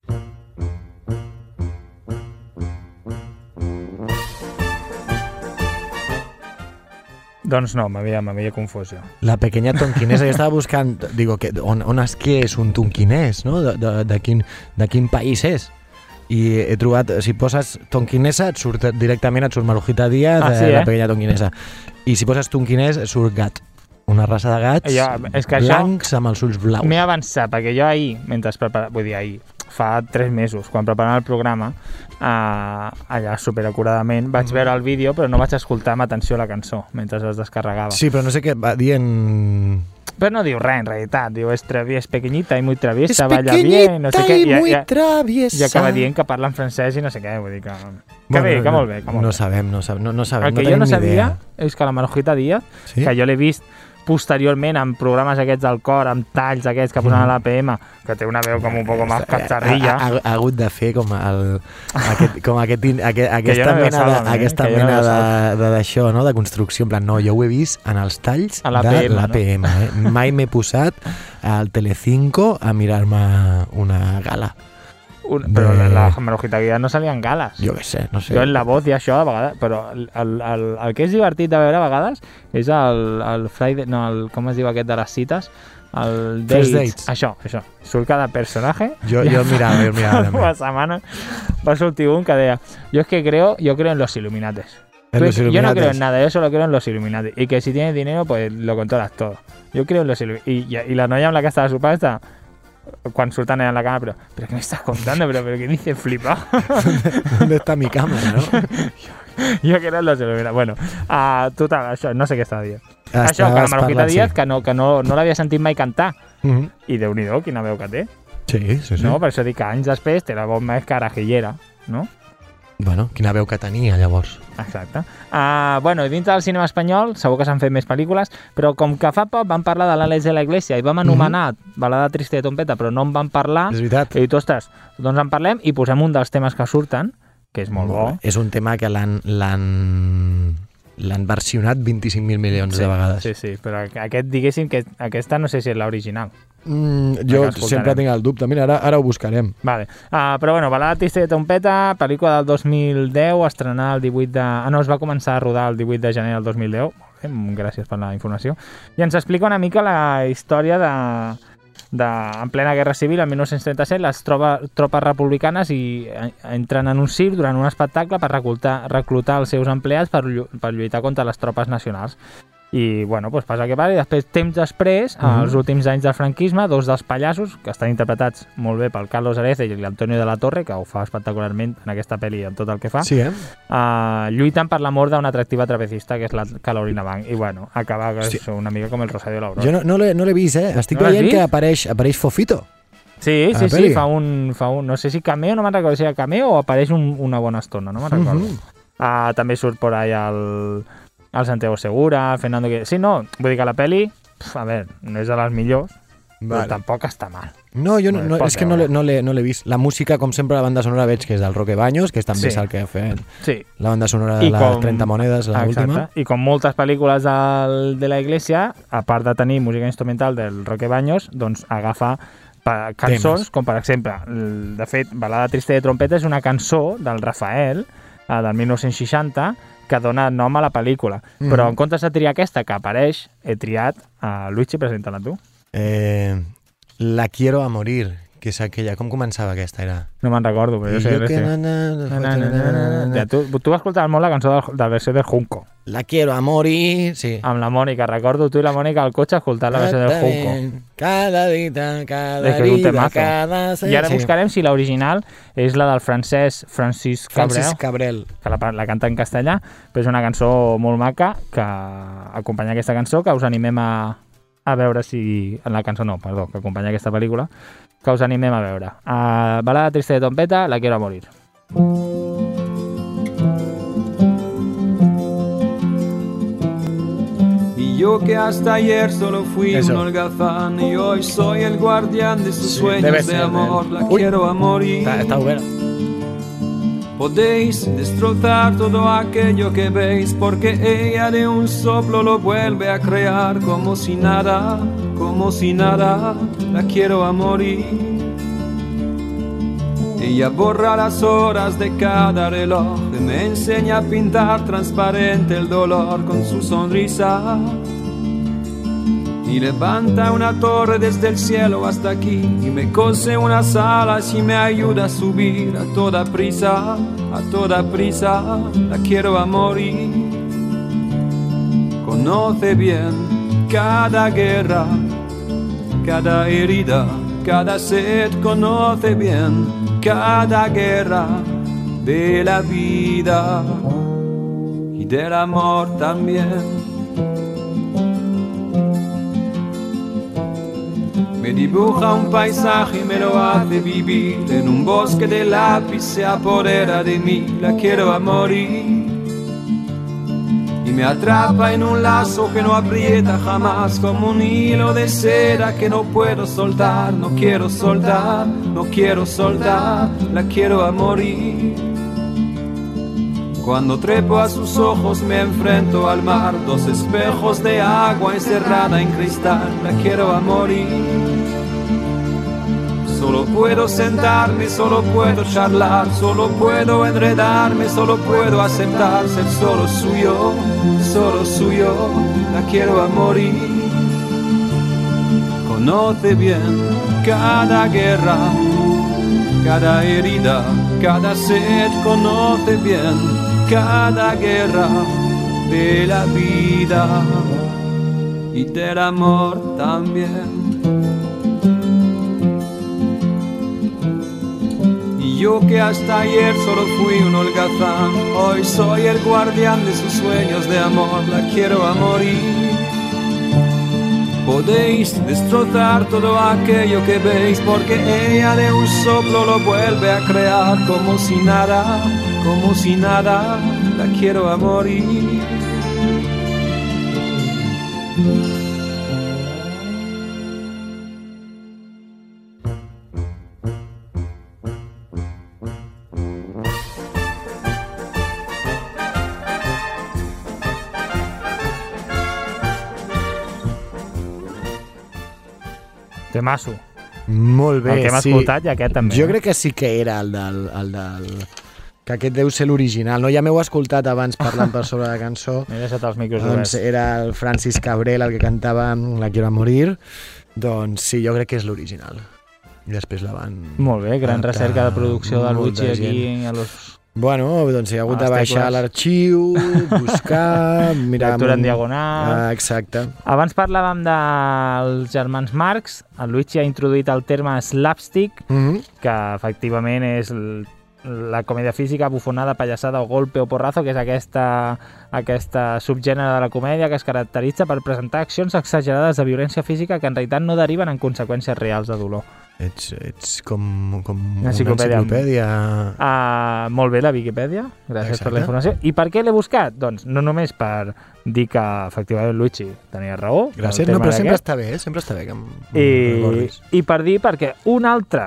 Doncs no, m'havia confós jo. La pequeña tonquinesa, jo estava buscant, digo, que, on, on és que és un tonquinès, no? De, de, de, quin, de quin país és? I he trobat, si poses tonquinesa, et surt directament, et surt Marujita Díaz, ah, sí, eh? La pequeña tonquinesa. I si poses tonquinès, et surt gat. Una raça de gats jo, és que blancs això, amb els ulls blaus. M'he avançat, perquè jo ahir, mentre preparava, vull dir ahir, fa tres mesos, quan preparava el programa, eh, allà superacuradament, vaig mm. veure el vídeo, però no vaig escoltar amb atenció la cançó, mentre es descarregava. Sí, però no sé què va dient... Però no diu res, en realitat. Diu, és, travi, és pequeñita i muy traviesa, balla bien, no sé què. És pequeñita i muy traviesa. I acaba dient que parla en francès i no sé què, vull dir que... Que bueno, bé, que molt bé, que molt no bé. Sabem, no sabem, no, no sabem, el que no jo no ni sabia idea. És que la Marujita Díaz, ¿sí? Que jo l'he vist posteriorment en programes aquests del cor, amb talls aquests que posen mm. a l'A P M, que té una veu com un poco más cacharrilla. Ha, ha, ha hagut de fer com, el, aquest, com aquest, aquest, aquesta no mena, de, aquesta mena no de, d'això, no? De construcció. En plan, no, jo ho he vist en els talls de l'A P M. No? Eh? Mai m'he posat al Telecinco a mirar-me una gala. Un, però de... la Marujita Díaz no salien gales. Jo què sé, no sé. Jo en La Voz i això, a vegades, però el, el, el, el que és divertit de veure a vegades és el, el Friday, no, el, com es diu aquest de les cites? El Dates. Dates. Això, això. Surt cada personatge. Jo, jo el mirava, jo el mirava. Fa setmana va sortir un que deia, yo es que creo, yo creo en los Illuminates. En los Illuminates. Yo no creo en nada, yo solo creo en los Illuminates. Y que si tienes dinero, pues lo controlas todo. Yo creo en los Illuminates. Y, y, y la noia amb la que estava sopant està... Quan surten en la cama, pero, pero ¿qué me estás contando? Pero, pero ¿qué dices, flipado? ¿Dónde está mi cámara, no? jo que no lo sé, mira. Bueno, uh, total, això, no sé què estava dient. Estaves això, que la Marujita Díaz, sí. que no, que no, no l'havia sentit mai cantar. Mm-hmm. I Déu-n'hi-do, quina veu que té. Sí, sí, sí. No? Per això dic que anys després té la veu més carajillera, no? Bueno, quina veu que tenia, llavors. Exacte. Uh, bueno, dins del cinema espanyol segur que s'han fet més pel·lícules, però com que fa poc vam parlar de l'Àlex de la Iglesia i vam anomenar mm-hmm. Balada trista de trompeta, però no en vam parlar. És veritat. I tu, ostres, doncs en parlem i posem un dels temes que surten, que és molt, molt bo. Bé. És un tema que l'han... l'han... l'han versionat vint-i-cinc mil milions sí, de vegades. Sí, sí, però aquest, diguéssim, que aquesta no sé si és l'original. Mm, jo sempre tinc el dubte. Mira, ara, ara ho buscarem. Vale. Uh, però bueno, Balada trista de trompeta, pel·lícula del dos mil deu, estrenar el divuit de... Ah, no, es va començar a rodar el divuit de gener del dos mil deu. Molt bé, gràcies per la informació. I ens explica una mica la història de... De, en plena Guerra Civil, en dinou trenta-set, les troba, tropes republicanes i entren en un circ durant un espectacle per reclutar, reclutar els seus empleats per, per lluitar contra les tropes nacionals. I, bueno, doncs passa que passa, i després, temps després, Mhm. als últims anys del franquisme, dos dels pallassos, que estan interpretats molt bé pel Carlos Areces i l'Antonio de la Torre, que ho fa espectacularment en aquesta pel·li en tot el que fa, Sí, eh? uh, lluiten per l'amor d'una atractiva trapecista, que és la Carolina Bank, i, bueno, acaba que Hòstia. és una mica com el Rosario de l'Aurora. Jo no, no l'he no l'he vist, eh? Estic No l'has veient vist? que apareix, apareix Fofito. Sí, a sí, la sí, pel·li. fa un, fa un... No sé si cameo, no me'n recordo si era cameo o apareix un, una bona estona, no me'n recordo. Mhm. Uh, també surt por ahí el, el Santiago Segura, Fernando... Que... Sí, no, vull dir que la peli, pf, a veure, no és de les millors, Vale. però tampoc està mal. No, jo no, Bueno, no, pot és que no veure. l'he no l'he no l'he vist. La música, com sempre, la banda sonora veig que és del Roque Baños, que és també Sí. és el que ha fet Sí. la banda sonora de I les com- trenta monedes, la Exacte. última. I com moltes pel·lícules del, de la Iglesia, a part de tenir música instrumental del Roque Baños, doncs agafa pa, cançons, Temes. com per exemple, el- de fet, Balada trista de trompeta és una cançó del Rafael, eh, del dinou seixanta, que dona nom a la pel·lícula. Mhm. Però en comptes de triar aquesta que apareix, he triat a Luigi, presenta-la tu. Eh, la quiero a morir, que és aquella. Com començava aquesta? Era... No me'n recordo, però I jo sé jo que que... na, na, Na, na, na, na, na, na. Ja, tu, tu vas escoltar molt la cançó del, de la versió del Junco. La quiero a morir, sí. Amb la Mònica, recordo tu i la Mònica al cotxe escoltant la versió del Junco. Cada dita, cada És que és un vida, temazo. cada... I ara sí. buscarem si l'original és la del francès Francis Cabrel, Francis Cabrel. que la, la canta en castellà, però és una cançó molt maca que acompanya aquesta cançó, que us animem a, a veure si... En la cançó no, perdó, que acompanya aquesta pel·lícula, que us animem a veure. Uh, Balada triste de trompeta, la quiero a morir. Y yo que hasta ayer solo fui Eso. un holgazán y hoy soy el guardián de sus Sí, sueños debe de ser, amor, eh. la Uy. quiero a morir. Està, està obert. Podéis destrozar todo aquello que veis porque ella de un soplo lo vuelve a crear como si nada, como si nada, la quiero a morir. Ella borra las horas de cada reloj y me enseña a pintar transparente el dolor con su sonrisa. Y levanta una torre desde el cielo hasta aquí y me cose unas alas y me ayuda a subir a toda prisa, a toda prisa, la quiero a morir. Conoce bien cada guerra, cada herida, cada sed, conoce bien cada guerra de la vida y del amor también. Me dibuja un paisaje y me lo hace vivir. En un bosque de lápiz se apodera de mí, la quiero a morir. Y me atrapa en un lazo que no aprieta jamás, como un hilo de seda que no puedo soltar. No quiero soltar, no quiero soltar, la quiero a morir. Cuando trepo a sus ojos me enfrento al mar, dos espejos de agua encerrada en cristal, la quiero a morir. Solo puedo sentarme, solo puedo charlar, solo puedo enredarme, solo puedo aceptar ser solo suyo, solo suyo, la quiero a morir. Conoce bien cada guerra, cada herida, cada sed, conoce bien cada guerra de la vida y del amor también. Y yo que hasta ayer solo fui un holgazán, hoy soy el guardián de sus sueños de amor, la quiero a morir. Podéis destrozar todo aquello que veis porque ella de un soplo lo vuelve a crear como si nada, como si nada, la quiero a morir. Temasso. Molt bé, El que hem sí. escoltat i aquest també. Jo eh? crec que sí que era el del... El del... que aquest deu ser l'original, no? Ja m'heu escoltat abans parlant per sobre la cançó. M'he deixat els micros Doncs oberts. era el Francis Cabrel el que cantava La quiero a morir. Doncs sí, jo crec que és l'original. I després la van... Molt bé, gran adaptar recerca de producció del molta Luigi aquí gent. a los Bueno, doncs hi ha hagut A de les baixar tecles. l'arxiu, buscar, mirar... Lectura en amb un- diagonal. Ah, exacte. Abans parlàvem dels germans Marx. El Luigi ha introduït el terme slapstick, Mhm. que efectivament és l- la comèdia física, bufonada, pallassada o golpe o porrazo, que és aquesta, aquesta subgènere de la comèdia que es caracteritza per presentar accions exagerades de violència física que en realitat no deriven en conseqüències reals de dolor. Ets, ets com, com una enciclopèdia. enciclopèdia. Uh, molt bé, la Viquipèdia. Gràcies Exacte. per la informació. I per què l'he buscat? Doncs no només per dir que efectivament Luigi tenia raó. Gràcies, no, però sempre està bé, eh? sempre està bé que em, em I, recordis. I per dir perquè un altre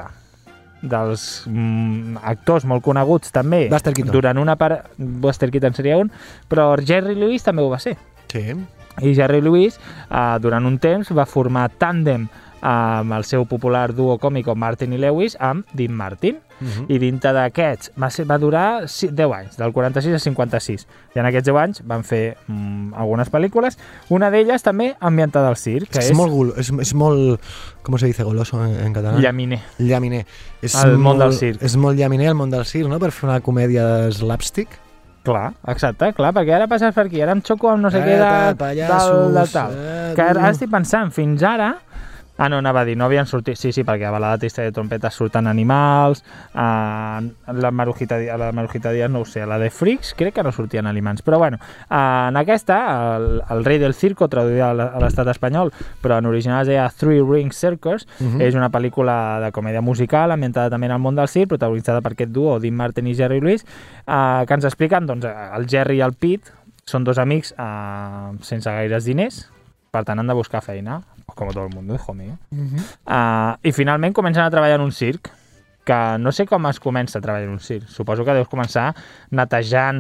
dels mm, actors molt coneguts també Buster Keaton. durant una part... Buster Keaton seria un, però Jerry Lewis també ho va ser. Sí. I Jerry Lewis uh, durant un temps va formar tàndem amb el seu popular duo còmic Martin i Lewis amb Dean Martin. Mhm. I dintre d'aquests va, ser, va durar si- deu anys, del quaranta-sis a cinquanta-sis. I en aquests deu anys van fer mm, algunes pel·lícules, una d'elles també ambientada al circ, que És, és, molt, gul- és, és molt... Com se dice goloso en, en català? llaminer. Llaminer. És El món molt, del circ. És molt llaminer el món del circ, no? Per fer una comèdia de slapstick. Clar, exacte, clar, perquè ara passes per aquí, ara em xoco amb no sé Eh, què de, pallassos, del, del tal. eh, Que ara, tu. ara estic pensant, fins ara... Ah, no, anava a dir, no havien sortit... Sí, sí, perquè a Balada Trista de Trompetes surten animals, a la Marujita, a la Marujita Díaz no ho sé, a la de Freaks crec que no sortien animals, però bueno, en aquesta, el, el rei del circo, traduïda a l'estat espanyol, però en original es deia Three Ring Circus, Mhm. és una pel·lícula de comèdia musical ambientada també en el món del circ, protagonitzada per aquest duo, Dean Martin i Jerry Lewis, eh, que ens expliquen, doncs, el Jerry i el Pete són dos amics eh, sense gaires diners, per tant han de buscar feina, com tot el món, hijo mío. Mhm. Uh, I finalment comencen a treballar en un circ, que no sé com es comença a treballar en un circ. Suposo que deus començar netejant,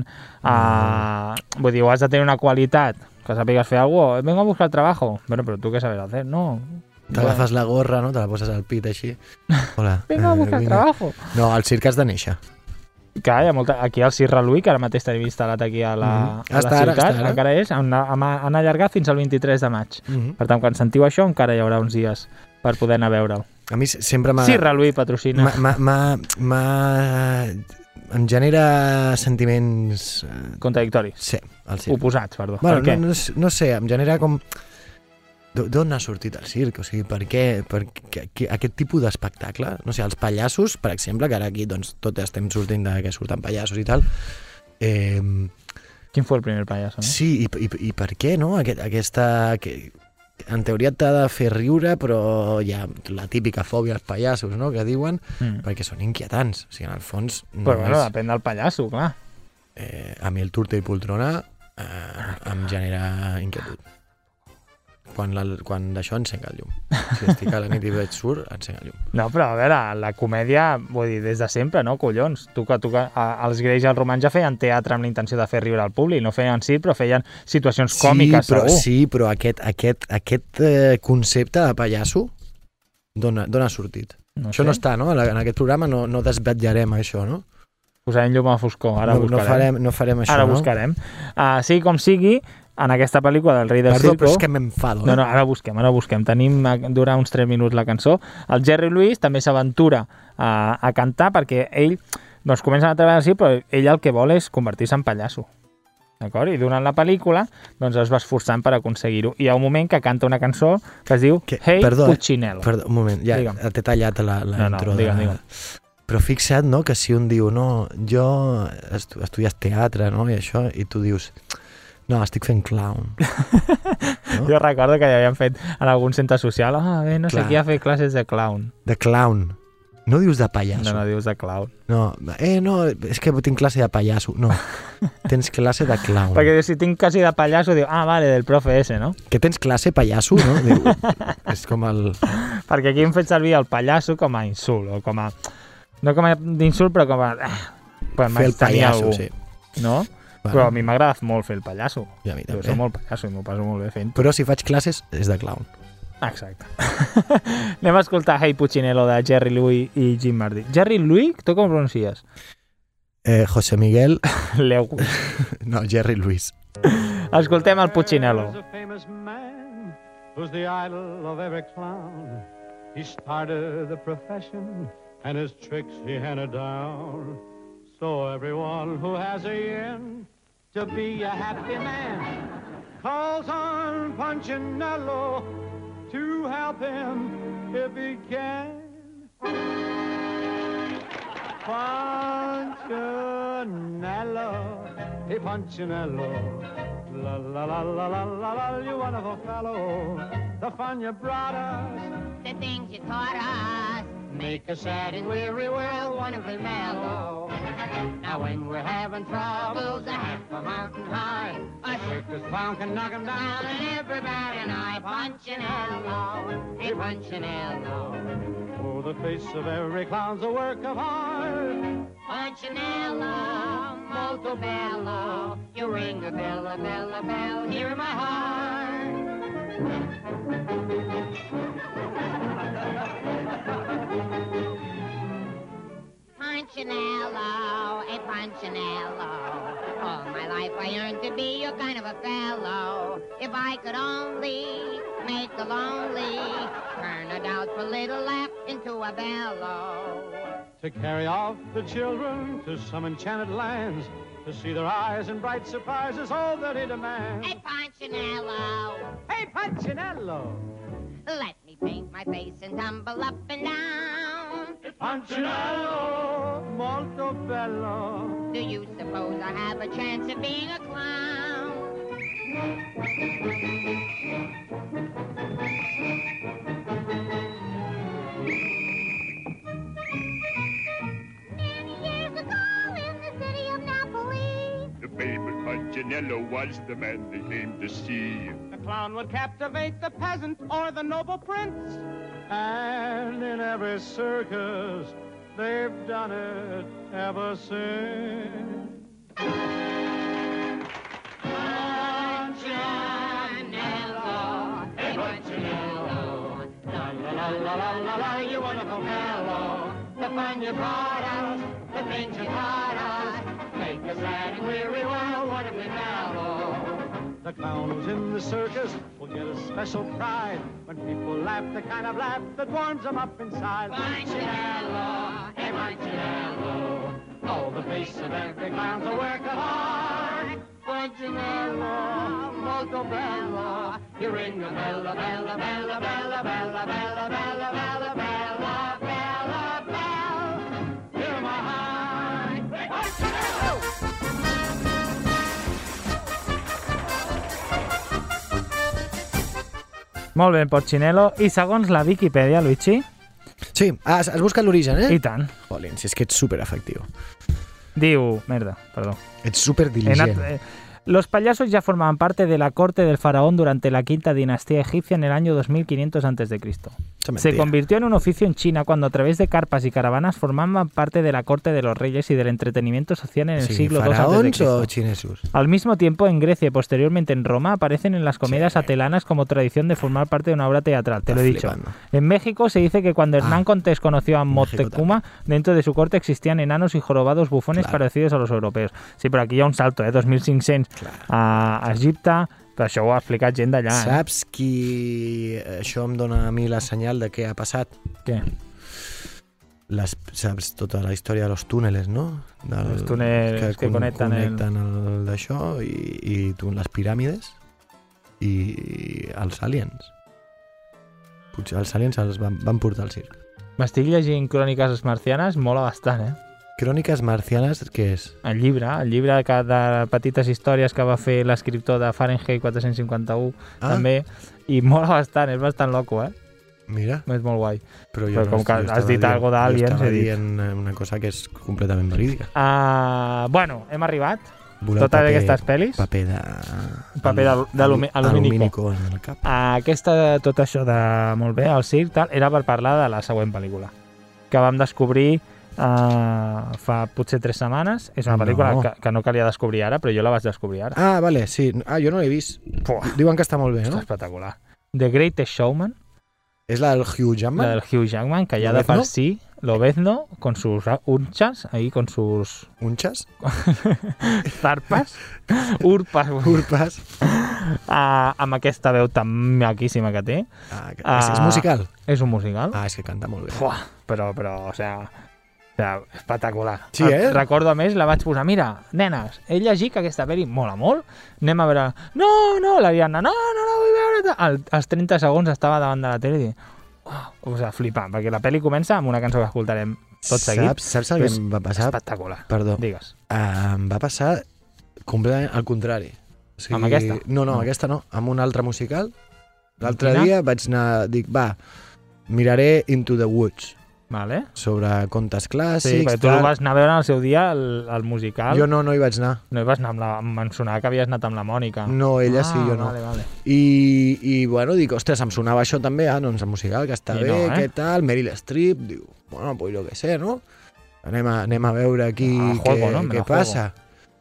uh, vull dir, o has de tenir una qualitat, que sàpigues fer alguna cosa, vengo a buscar trabajo. Bueno, però tu què sabes hacer? No. T'agafes la gorra, no? Te la poses al pit així. Hola. Vengo a buscar vinga. trabajo. No, al circ has de néixer. Clar, hi ha molta... Aquí al Circ Reluí, que ara mateix tenim instal·lat aquí a la, Mhm. a la Està ara, ciutat, està ara. encara és, han, han, han allargat fins al vint-i-tres de maig. Mhm. Per tant, quan sentiu això, encara hi haurà uns dies per poder anar a veure'l. A mi sempre m'ha... Circ Reluí patrocina. m'ha- m'ha- m'ha- m'ha... Em genera sentiments... eh, Contradictoris. Sí, al circ. Oposats, perdó. Bueno, per què? no, no, no sé, em genera com... d'o- D'on ha sortit el circ? O sigui, per què, per què, què aquest tipus d'espectacle? No sé, els pallassos, per exemple, que ara aquí doncs, tot estem sortint de que surten pallassos i tal. Eh, Quin fue el primer pallasso? No? sí, i, i, i per què, no? Aquest, aquesta... Que, en teoria t'ha de fer riure, però hi ha la típica fòbia als pallassos, no?, que diuen, Mm. perquè són inquietants. O sigui, en el fons... No Però bueno, és, depèn del pallasso, clar. eh, a mi el turta i poltrona eh, em genera inquietud. Quan, la, quan d'això encenga el llum. Si estic a la nit i veig surt, encenga el llum. No, però a veure, la comèdia, vull dir, des de sempre, no, collons? Tu que, tu que a, els grecs i els romans ja feien teatre amb la intenció de fer riure al públic, no feien circ, però feien situacions còmiques, sí, però, segur. Sí, però aquest, aquest, aquest eh, concepte de pallasso d'on ha- d'on ha sortit? No Això sé. no està, no? En aquest programa no, no desvetllarem això, no? Posarem llum a foscor, ara no, no, buscarem. farem, no farem això, Ara no? buscarem. Uh, sigui com sigui, en aquesta pel·lícula del Rei del Perdó, Circo... però és que m'enfado. No, no, ara busquem, ara busquem. Tenim, a, dura uns tres minuts la cançó. El Jerry Lewis també s'aventura a, a cantar perquè ell, doncs comencen a treballar així, però ell el que vol és convertir-se en pallasso. D'acord? I durant la pel·lícula doncs es va esforçant per aconseguir-ho. I hi ha un moment que canta una cançó que es diu Que, Hey perdó, eh, Puccinello. Perdó, un moment, ja Digue'm. t'he tallat la, la No, no, intro. digue'm, de... digue'm. Però fixa't, no?, que si un diu, no, jo estu estudies teatre, no?, i això, i tu dius, no, estic fent clown. No? Jo recordo que ja havien fet en algun centre social, ah, bé, no sé Clar. qui ha fet classes de clown. De clown. No dius de pallasso. No, no dius de clown. No, eh, no, és que tinc classe de pallasso. No, tens classe de clown. Perquè si tinc quasi de pallasso, diu, ah, vale, del profe ese, no? Que tens classe pallasso, no? Diu, és com el... Perquè aquí hem fet servir el pallasso com a insult, o com a... No com a d'insult, però com a... Ah, per Fer el mantenir pallasso, algú, sí. no? Bueno. Però a mi m'agrada molt fer el pallasso. I a mi Jo també. soc molt pallasso i m'ho passo molt bé fent. Però si faig classes és de clown. Exacte. Anem a escoltar Hey Puccinello de Jerry Lewis i Jim Martin. Jerry Lewis, tu com ho pronuncies? Eh, José Miguel... Lewis. No, Jerry Lewis. Escoltem el Puccinello. There's a famous man who's the idol of every clown. He started the profession and his tricks he handed down. So everyone who has a yen to be a happy man calls on Punchinello to help him if he can. Punchinello, hey Punchinello, la la la la la la la, you wonderful fellow. The fun you brought us, The things you taught us make a sad and weary world wonderfully mellow. Now when we're having troubles a half a mountain high, a circus clown can knock 'em down, and everybody and I Punchinello, hey Punchinello. Oh, the face of every clown's a work of art. Punchinello, molto bello, you ring a bell, a bell, a bell here in my heart. Punchinello, a Punchinello. All my life I yearned to be your kind of a fellow. If I could only make the lonely turn a doubtful little laugh into a bellow. To carry off the children to some enchanted lands, to see their eyes in bright surprise is all that he demands. Hey, Punchinello, Hey, Punchinello! let me paint my face and tumble up and down. Punchinello, molto bello. Do you suppose I have a chance of being a clown? Many years ago in the city of Napoli, The famous Punchinello was the man they came to see. The clown would captivate the peasant or the noble prince. And in every circus, they've done it ever since. Punchinello, hey Punchinello, la la la la la la la, you wonderful fellow. The fun you brought us, the things you taught us, make us sad and weary world wonderfully mellow. The clown who's in the circus will get a special pride when people laugh the kind of laugh that warms them up inside. Punchinello, hey Punchinello, Oh, the face of every clown's a work of art. Punchinello, molto bello, you ring a bella, bella, bella, bella, bella, bella, bella, bella, bella, bella, bell, hear my heart. Punchinello! Molt bé, Punchinello. I segons la Viquipèdia, Luigi? Sí, has, has buscat l'origen, eh? I tant. Jolín, si és que ets superefectiu. Diu... Merda, perdó. Ets superdiligent. Eh, Los payasos ya formaban parte de la corte del faraón durante la quinta dinastía egipcia en el año dos mil quinientos antes de Cristo. Se convirtió en un oficio en China cuando a través de carpas y caravanas formaban parte de la corte de los reyes y del entretenimiento social en el sí, siglo dos antes de Cristo. O chinesos? Al mismo tiempo, en Grecia y posteriormente en Roma aparecen en las comedias sí. atelanas como tradición de formar parte de una obra teatral. Te Está lo he dicho. Flipando. En México se dice que cuando Hernán ah, Cortés conoció a Moctezuma, dentro de su corte existían enanos y jorobados bufones claro. parecidos a los europeos. Sí, però aquí hi ha un salto, eh? dos mil cinc-cents claro. a Egipte, però això ho ha explicat gent d'allà. Saps eh? qui... Això em dona a mi la senyal de què ha passat? Què? Les, saps tota la història de los túneles, no? Del, els túnels que, que connecten, connecten el... el d'això i, i tu, les piràmides i, i els aliens. Potser els aliens els van, van portar al circ. M'estic llegint Cròniques marcianes, mola bastant, eh? Cròniques marcianes, què és? El llibre, el llibre de petites històries que va fer l'escriptor de Fahrenheit quatre-cents cinquanta-u, ah. també, i mola bastant, és bastant loco, eh? Mira. És molt guai. Però, Però com no, que has dit algo d'aliens... Jo estava dient una cosa que és completament verídica. Uh, bueno, hem arribat. Voleu totes paper, aquestes pel·lis. Paper de... Paper d'alumínico. En el cap. Aquesta, tot això de... Molt bé, el circ, tal, era per parlar de la següent pel·lícula. Que vam descobrir uh, fa potser tres setmanes. És una pel·lícula no. Que, que no calia descobrir ara, però jo la vaig descobrir ara. Ah, vale, sí. Ah, jo no l'he vist. Puah. Diuen que està molt bé, no? Està espectacular. The Greatest Showman. ¿Es la del Hugh Jackman? La del Hugh Jackman, callada para sí, Lobezno, con sus unchas, ahí con sus... ¿Unchas? Zarpas. Urpas. Urpas. Uh, amb aquesta veu tan maquíssima que té. Ah, uh, és, és musical? És un musical. Ah, és que canta molt bé. Fuà, però, però, o sea... Ja, espectacular. Sí, eh? Recordo, a més, la vaig posar, mira, nenes, he llegit que aquesta pel·li mola molt, anem a veure... No, no, l'Ariadna, no, no, no, vull veure... Al, als trenta segons estava davant de la tele i dic, oh, o sigui, flipant, perquè la pel·li comença amb una cançó que escoltarem tot seguit. Saps, saps el que em va passar? Espectacular. Perdó. Digues. Uh, em va passar completament al contrari. O sigui, amb aquesta? No, no, no, aquesta no, amb un altre musical. L'altre dia vaig anar, dic, va, miraré Into the Woods. Vale. Sobre contes clàssics. Sí, perquè tu tal. Vas anar a veure en el seu dia el, el musical. Jo no, no hi vaig anar. No hi vas anar amb la... Em sonava que havies anat amb la Mònica. No, ella ah, sí, jo no. Vale, vale. I, I, bueno, dic, ostres, em sonava això també, ah, doncs el musical, que està I bé, no, eh? Què tal, Meryl Streep, diu, bueno, pues jo què sé, no? Anem a, anem a veure aquí ah, juego, què, no? què passa.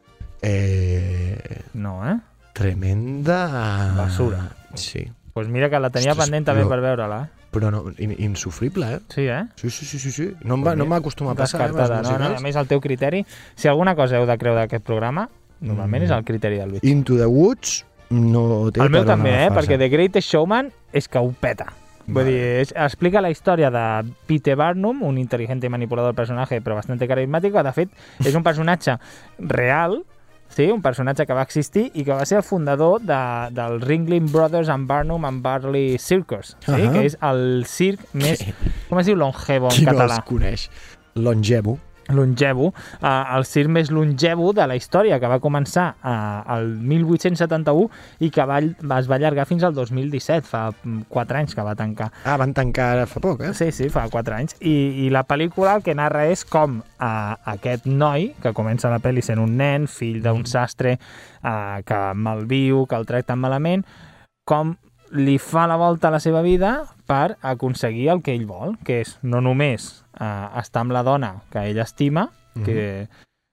Eh... No, eh? Tremenda... Basura. Sí. Pues mira que la tenia ostres, pendent també però... per veure-la, eh? Però no, in, insufrible, eh? Sí, eh? Sí, sí, sí, sí, sí. No em va, no m'ha acostumat a passar, eh, no, no, a més, el teu criteri... Si alguna cosa heu de creure d'aquest programa, normalment mm. és el criteri del Luigi. Into the Woods no té... El meu també, eh? Perquè The Greatest Showman és que ho peta. Vull vale. dir, és, explica la història de Peter Barnum, un intel·ligent i manipulador personatge, però bastante carismàtic. De fet, és un personatge real, sí, un personatge que va existir i que va ser el fundador de, del Ringling Brothers and Barnum and Barley Circus, sí? Uh -huh. que és el circ més, Qui? com es diu, longevo en Qui català? Qui no els coneix? Longevo. Longevo, uh, el circ més longevo de la història, que va començar uh, el mil vuit-cents setanta-u i que va, es va allargar fins al dos mil disset, fa quatre anys que va tancar. Ah, van tancar ara fa poc, eh? Sí, sí, fa quatre anys. I, i la pel·lícula el que narra és com uh, aquest noi, que comença la pel·li sent un nen, fill d'un sastre uh, que malviu, que el tracten malament, com li fa la volta a la seva vida per aconseguir el que ell vol, que és no només uh, estar amb la dona que ell estima, mm-hmm. que,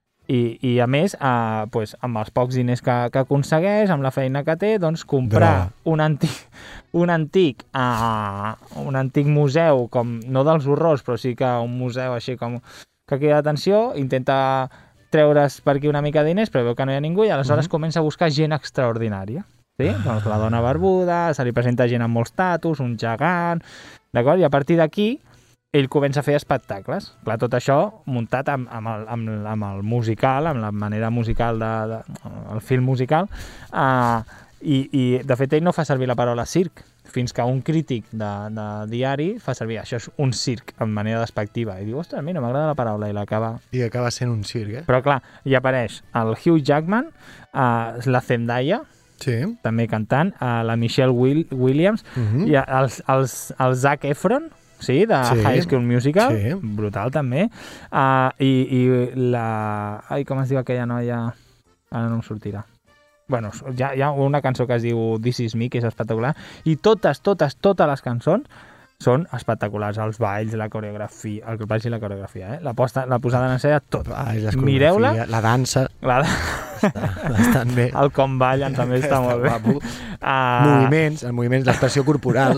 i, i a més, uh, pues, amb els pocs diners que, que aconsegueix, amb la feina que té, doncs comprar Però... un antic, un antic, uh, un antic museu, com no dels horrors, però sí que un museu així com que crida l'atenció, intenta treure's per aquí una mica de diners, però veu que no hi ha ningú i aleshores mm-hmm. comença a buscar gent extraordinària. Sí? Ah. Doncs la dona barbuda, se li presenta gent amb molts tatus, un gegant, d'acord? I a partir d'aquí ell comença a fer espectacles. Clar, tot això muntat amb, amb, el, amb, amb el musical, amb la manera musical, de, de, el film musical, uh, i, i de fet ell no fa servir la paraula circ, fins que un crític de, de diari fa servir això és un circ, en manera despectiva. I diu, ostres, a mi no m'agrada la paraula, i l'acaba... I acaba sent un circ, eh? Però clar, hi apareix el Hugh Jackman, uh, la Zendaya, sí. també cantant, uh, la Michelle Will Williams, uh-huh. i els, els, el Zac Efron, sí, de sí. High School Musical, sí. brutal també, uh, i, i la... Ai, com es diu aquella noia? Ara no em sortirà. Bueno, hi ha, hi ha una cançó que es diu This Is Me, que és espectacular, i totes, totes, totes les cançons són espectaculars, els balls, la coreografia, el balls i la coreografia, eh? la, posta, la posada en escena, tot. Mireu-la. La dansa. La està bastant bé. El com ballen també està, està molt bé. Uh... Moviments, el moviment, l'expressió corporal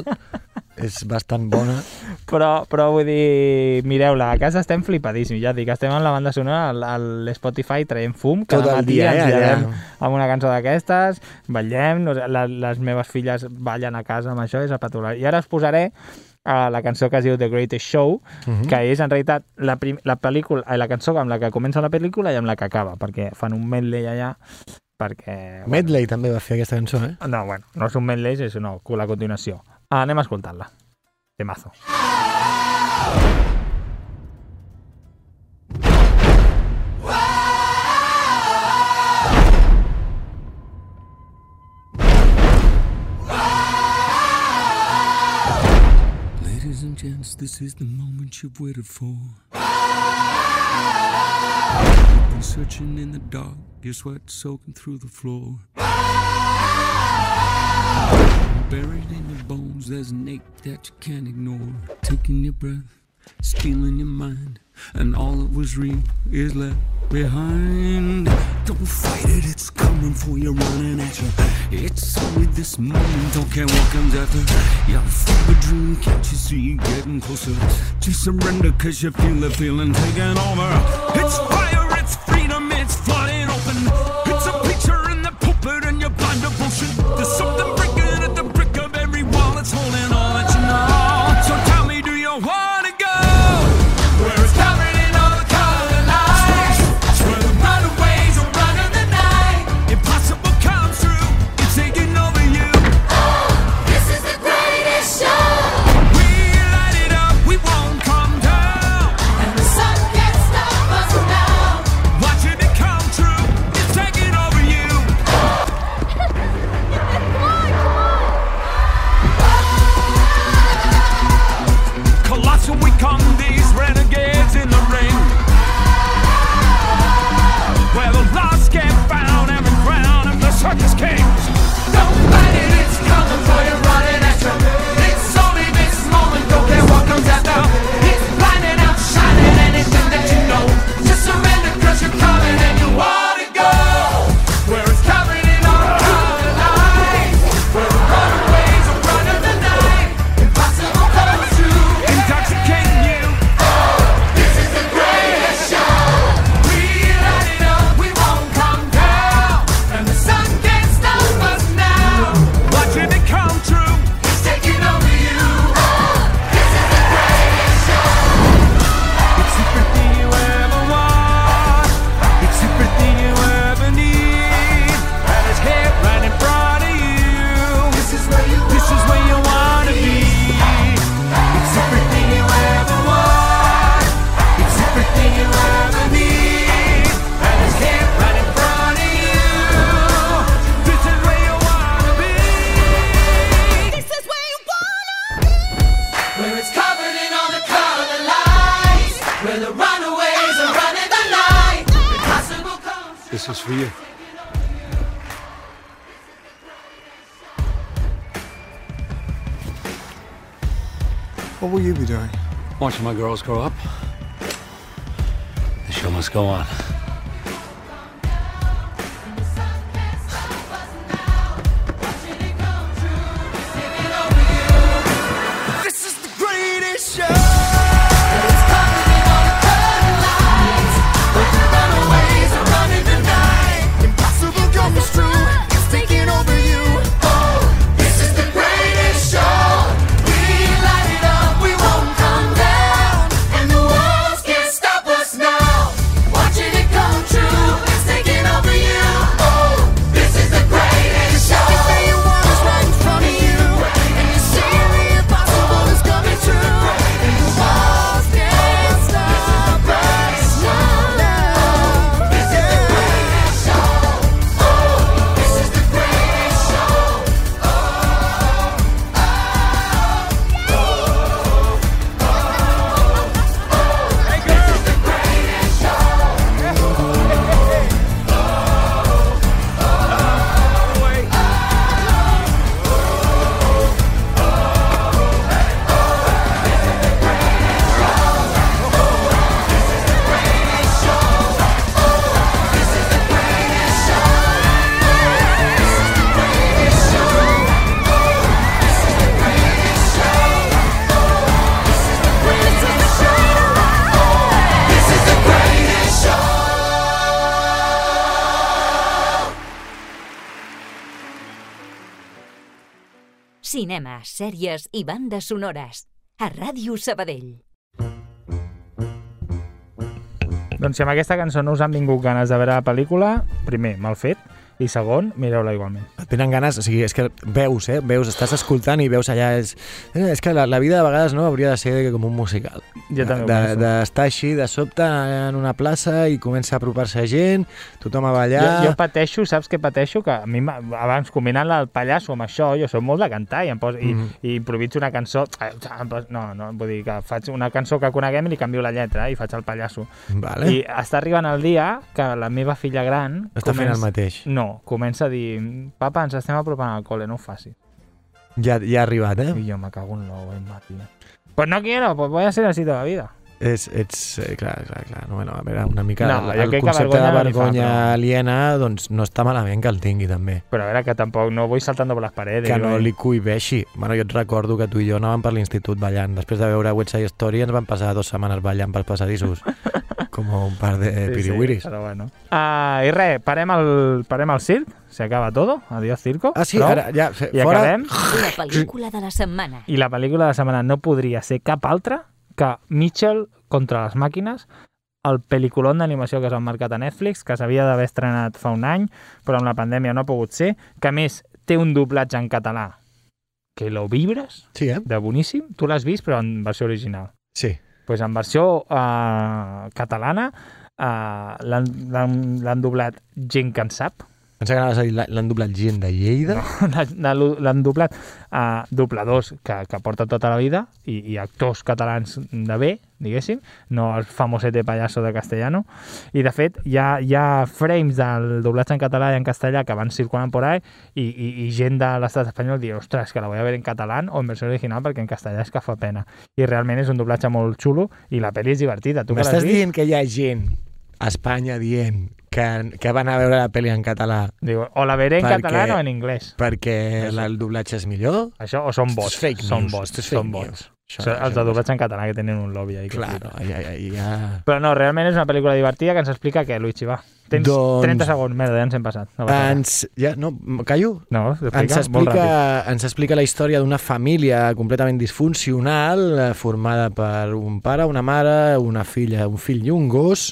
és bastant bona. Però, però vull dir, mireu-la, a casa estem flipadíssims, ja et dic, estem amb la banda sonora, a l'Spotify traiem fum, cada matí ens llevem amb una cançó d'aquestes, ballem, les meves filles ballen a casa amb això, és espectacular. I ara us posaré Uh, la cançó que es diu The Greatest Show, uh-huh. que és en realitat la, prim la pel·lícula, la cançó amb la que comença la pel·lícula i amb la que acaba, perquè fan un medley allà, perquè... Medley bueno, també va fer aquesta cançó, eh? No, bueno, no és un medley, és no, la continuació. Uh, anem a escoltar-la. Temazo. Ladies and gents, this is the moment you've waited for. You've been searching in the dark, your sweat soaking through the floor. Buried in your bones, there's an ache that you can't ignore. Taking your breath, stealing your mind, and all that was real is left behind. Don't fight it, it's coming for you, running at you. It's only this moment, don't care what comes after. You're full of a dream, can't you see you getting closer? Just surrender, cause you feel the feeling taking over. It's fire, it's freedom, it's flying open. It's a picture in the pulpit and your blind devotion. There's something breaking at the brick of every wall that's holding all that you know. So tell me, do you wanna go where it's happening all the where the runaways are running the night. Impossible comes. This is for you. What will you be doing? Watching my girls grow up. The show must go on. This is the greatest show. It's coming in on the curtain lights. Where the runaways are running the night. Impossible comes true. It's taking over you. Oh, this is the greatest show. We light it up. We won't come down. And the walls can't stop us now. Watching it come true. It's taking over you. Oh, this is the greatest show. Everything you want is right in front of you. And you see the impossible is coming true. And the walls can't stop us now. This is the greatest show. Oh, this is the greatest show. Oh, oh, oh, oh, oh. This is the greatest show. Cinema, sèries i bandes sonores. A Ràdio Sabadell. Doncs si amb aquesta cançó no us han vingut ganes de veure la pel·lícula, primer, mal fet, i segon, mireu-la igualment. Et venen ganes, o sigui, és que veus, eh? Veus, estàs escoltant i veus allà... És, eh, és que la, la vida de vegades no hauria de ser com un musical. Jo també ho de, penso. D'estar així, de sobte, en una plaça i comença a apropar-se gent, tothom a ballar... Jo, jo pateixo, saps què pateixo? Que a mi, m'ha- abans, combinant el pallasso amb això, jo soc molt de cantar i, em pos, i, Mhm. i improviso una cançó... eh, em pos- No, no, vull dir que faig una cançó que coneguem i li canvio la lletra i faig el pallasso. Vale. I està arribant el dia que la meva filla gran... Està fent el mateix. No, comença a dir, papa, ens estem apropant al col·le, no ho facis. Ja, ja ha arribat, eh? I jo me cago en l'ou, eh, tio. Pues no quiero, pues voy a ser así toda la vida. És, ets, eh, clar, clar, clar. No, bueno, a veure, una mica No, el, jo el crec que concepte vergonya de no li fa, vergonya però- aliena, doncs no està malament que el tingui, també. Però a veure, que tampoc no vull saltando per les paredes. Que i no vull- li cohibeixi. Bueno, jo et recordo que tu i jo anàvem per l'institut ballant. Després de veure West Side Story ens van passar dues setmanes ballant pels passadissos. Com un par de Sí, piriwiris. sí, però bueno. Ah, I res, parem el, parem el circ, se acaba todo, adiós circo. Ah, sí, prou, ara ja, fe- I fora. acabem. La pel·lícula de la setmana. I la pel·lícula de la setmana no podria ser cap altra que Mitchell contra les màquines, el pel·lículon d'animació que s'ha marcat a Netflix, que s'havia d'haver estrenat fa un any, però amb la pandèmia no ha pogut ser, que a més té un doblatge en català que lo vibres, sí, eh? de boníssim. Tu l'has vist, però en versió original. Sí. Pues en versió uh, catalana uh, l'han l'han- l'han doblat gent que en sap. Pensava que anaves a dir "La- l'han doblat gent de Lleida". No, l'han- l'han doblat uh, dobladors que, que porten tota la vida i, i actors catalans de bé, diguéssim, no el famosete payaso de castellano. I, de fet, hi ha, hi ha frames del doblatge en català i en castellà que van circulant por ahí i, i, i gent de l'estat espanyol diu, ostres, que la voy a ver en català o en versió original perquè en castellà és que fa pena. I realment és un doblatge molt xulo i la pel·li és divertida. Tu que l'has M'estàs vist? dient que hi ha gent a Espanya dient que, que van a veure la pel·li en català? Diu, o la veré en Perquè- català o en anglès. Perquè Això. la- el doblatge és millor? Això, o són Esto bots. és fake són news, bots, esto és fake són news. bots. Això- Són els això de no doblatge en català que tenen un lobby ahí. que Claro, flipa. ja, ja, ja. Però no, realment és una pel·lícula divertida que ens explica què, Luigi, va. Tens Doncs- trenta segons, merda, ja ens hem passat. No passa res. Ens, ja, no, callo? No, explica, ens, molt explica, ens explica la història d'una família completament disfuncional, eh, formada per un pare, una mare, una filla, un fill i un gos,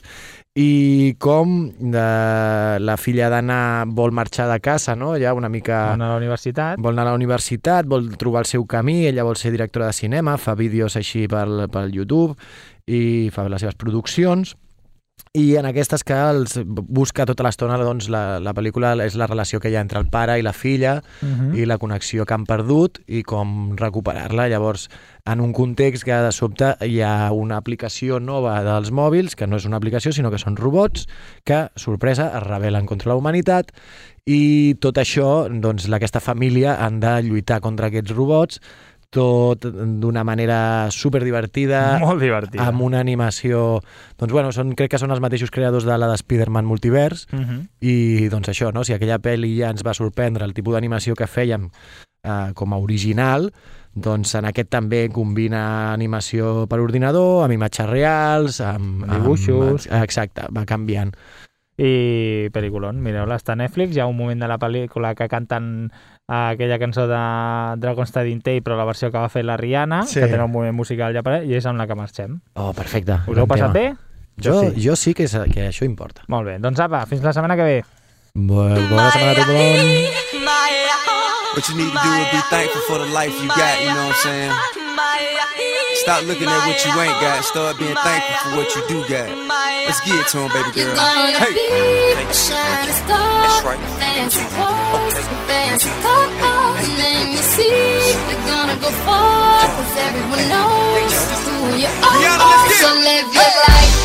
i com de, la filla d'anar vol marxar de casa, no? Ja una mica... Vol anar a la universitat. Vol anar a la universitat, vol trobar el seu camí, ella vol ser directora de cinema, fa vídeos així pel, pel YouTube i fa les seves produccions. i en aquestes que els busca tota l'estona, doncs la, la pel·lícula és la relació que hi ha entre el pare i la filla Mhm. i la connexió que han perdut i com recuperar-la. Llavors, en un context que de sobte hi ha una aplicació nova dels mòbils, que no és una aplicació sinó que són robots, que, sorpresa, es rebel·len contra la humanitat i tot això, doncs aquesta família han de lluitar contra aquests robots, tot d'una manera superdivertida, Molt divertida. amb una animació... Doncs bueno, són, crec que són els mateixos creadors de la de Spider-Man Multiverse, Mhm. i doncs això, no? Si aquella pel·li ja ens va sorprendre el tipus d'animació que fèiem eh, com a original, doncs en aquest també combina animació per ordinador, amb imatges reals, amb... Dibuixos. Amb, exacte, va canviant. I pel·lículon, mireu-la, està a Netflix, hi ha un moment de la pel·lícula que canten aquella cançó de Dragon's Stadium Tape, però la versió que va fer la Rihanna, Sí. que té un moment musical ja per i és amb la que marxem. Oh, perfecte. Us heu passat bé? Jo, jo, sí. jo sí que, és, que això importa. Molt bé, doncs apa, fins la setmana que ve. Bona, bona setmana a tothom. What you need to do is be thankful for the life you got, you know what I'm saying? Stop looking at what you ain't got and start being thankful for what you do got. Let's get it to him, baby girl. Hey! Be a shining star, fancy clothes, fancy cars, and then you see you're gonna go far, 'cause everyone knows who you are. So live your life.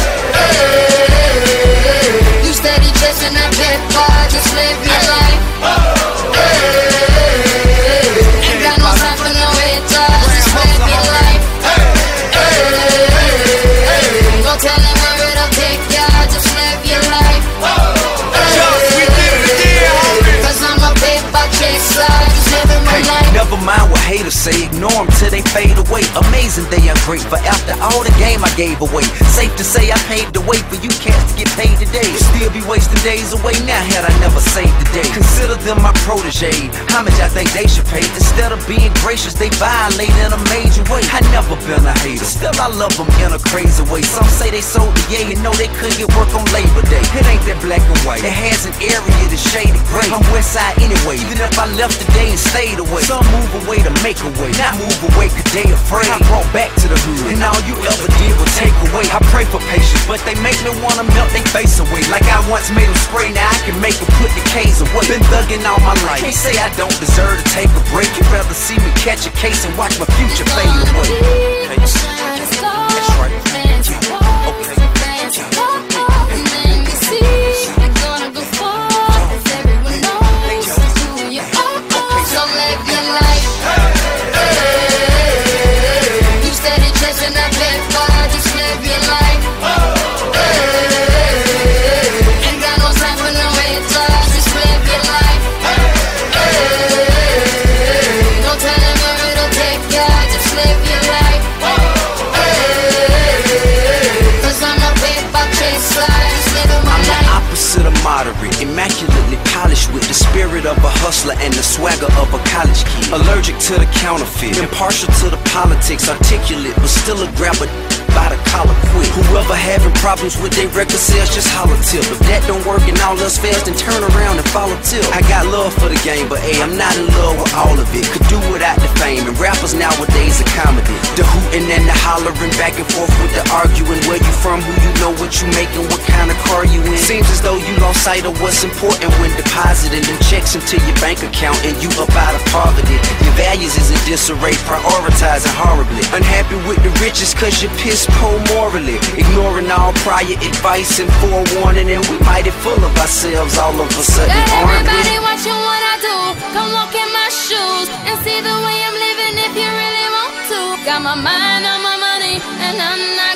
You steady chasing that paper, just live your life. Ain't got no time for no haters, just live your life. Go tell them where it'll take ya, just live your life. Cause I'm a paper chaser, just living my life. Never mind what haters say, ignore them till they fade away. Amazing they are great, but after all the game I gave away. Safe to say I paved the way for you cats to get paid today. Still be wasting days away now had I never saved the day. Consider them my protege, how much I think they should pay. Instead of being gracious, they violate in a major way. I never been a hater, still I love them in a crazy way. Some say they sold the yay and know they couldn't get work on Labor Day. It ain't that black and white, it has an area that's shaded gray. I'm west side anyway, even if I left today and stayed away. Some move away to make a way, not move away cause they afraid. I brought back to the hood, and all you ever did was take away. I pray for patience, but they make me wanna melt they face away. Like I once made them spray, now I can make them put the K's away. Been thugging all my life, can't say I don't deserve to take a break. You'd rather see me catch a case and watch my future fade away. Okay. That's right. Moderate, immaculately polished with the spirit of a hustler and the swagger of a college kid. Allergic to the counterfeit, impartial to the politics, articulate but still a grabber by the collar quick. Whoever having problems with their record sales, just holler tip. If that don't work and all else fails, then turn around and follow tip. I got love for the game, but hey, I'm not in love with all of it. Could do without the fame, and rappers nowadays are comedy. The hooting and the hollering, back and forth with the arguing. Where you from, who you know, what you making, what kind of car you in. Seems as though you lost sight of what's important when depositing them checks into your bank account and you up out of poverty. Your values is in disarray, prioritizing horribly. Unhappy with the riches cause you piss poor morally. Ignoring all prior advice and forewarning, and we mighty full of ourselves all of a sudden, Got aren't we? everybody watching what I do. Come walk in my shoes and see the way I'm living if you really want to. Got my mind on my money and I'm not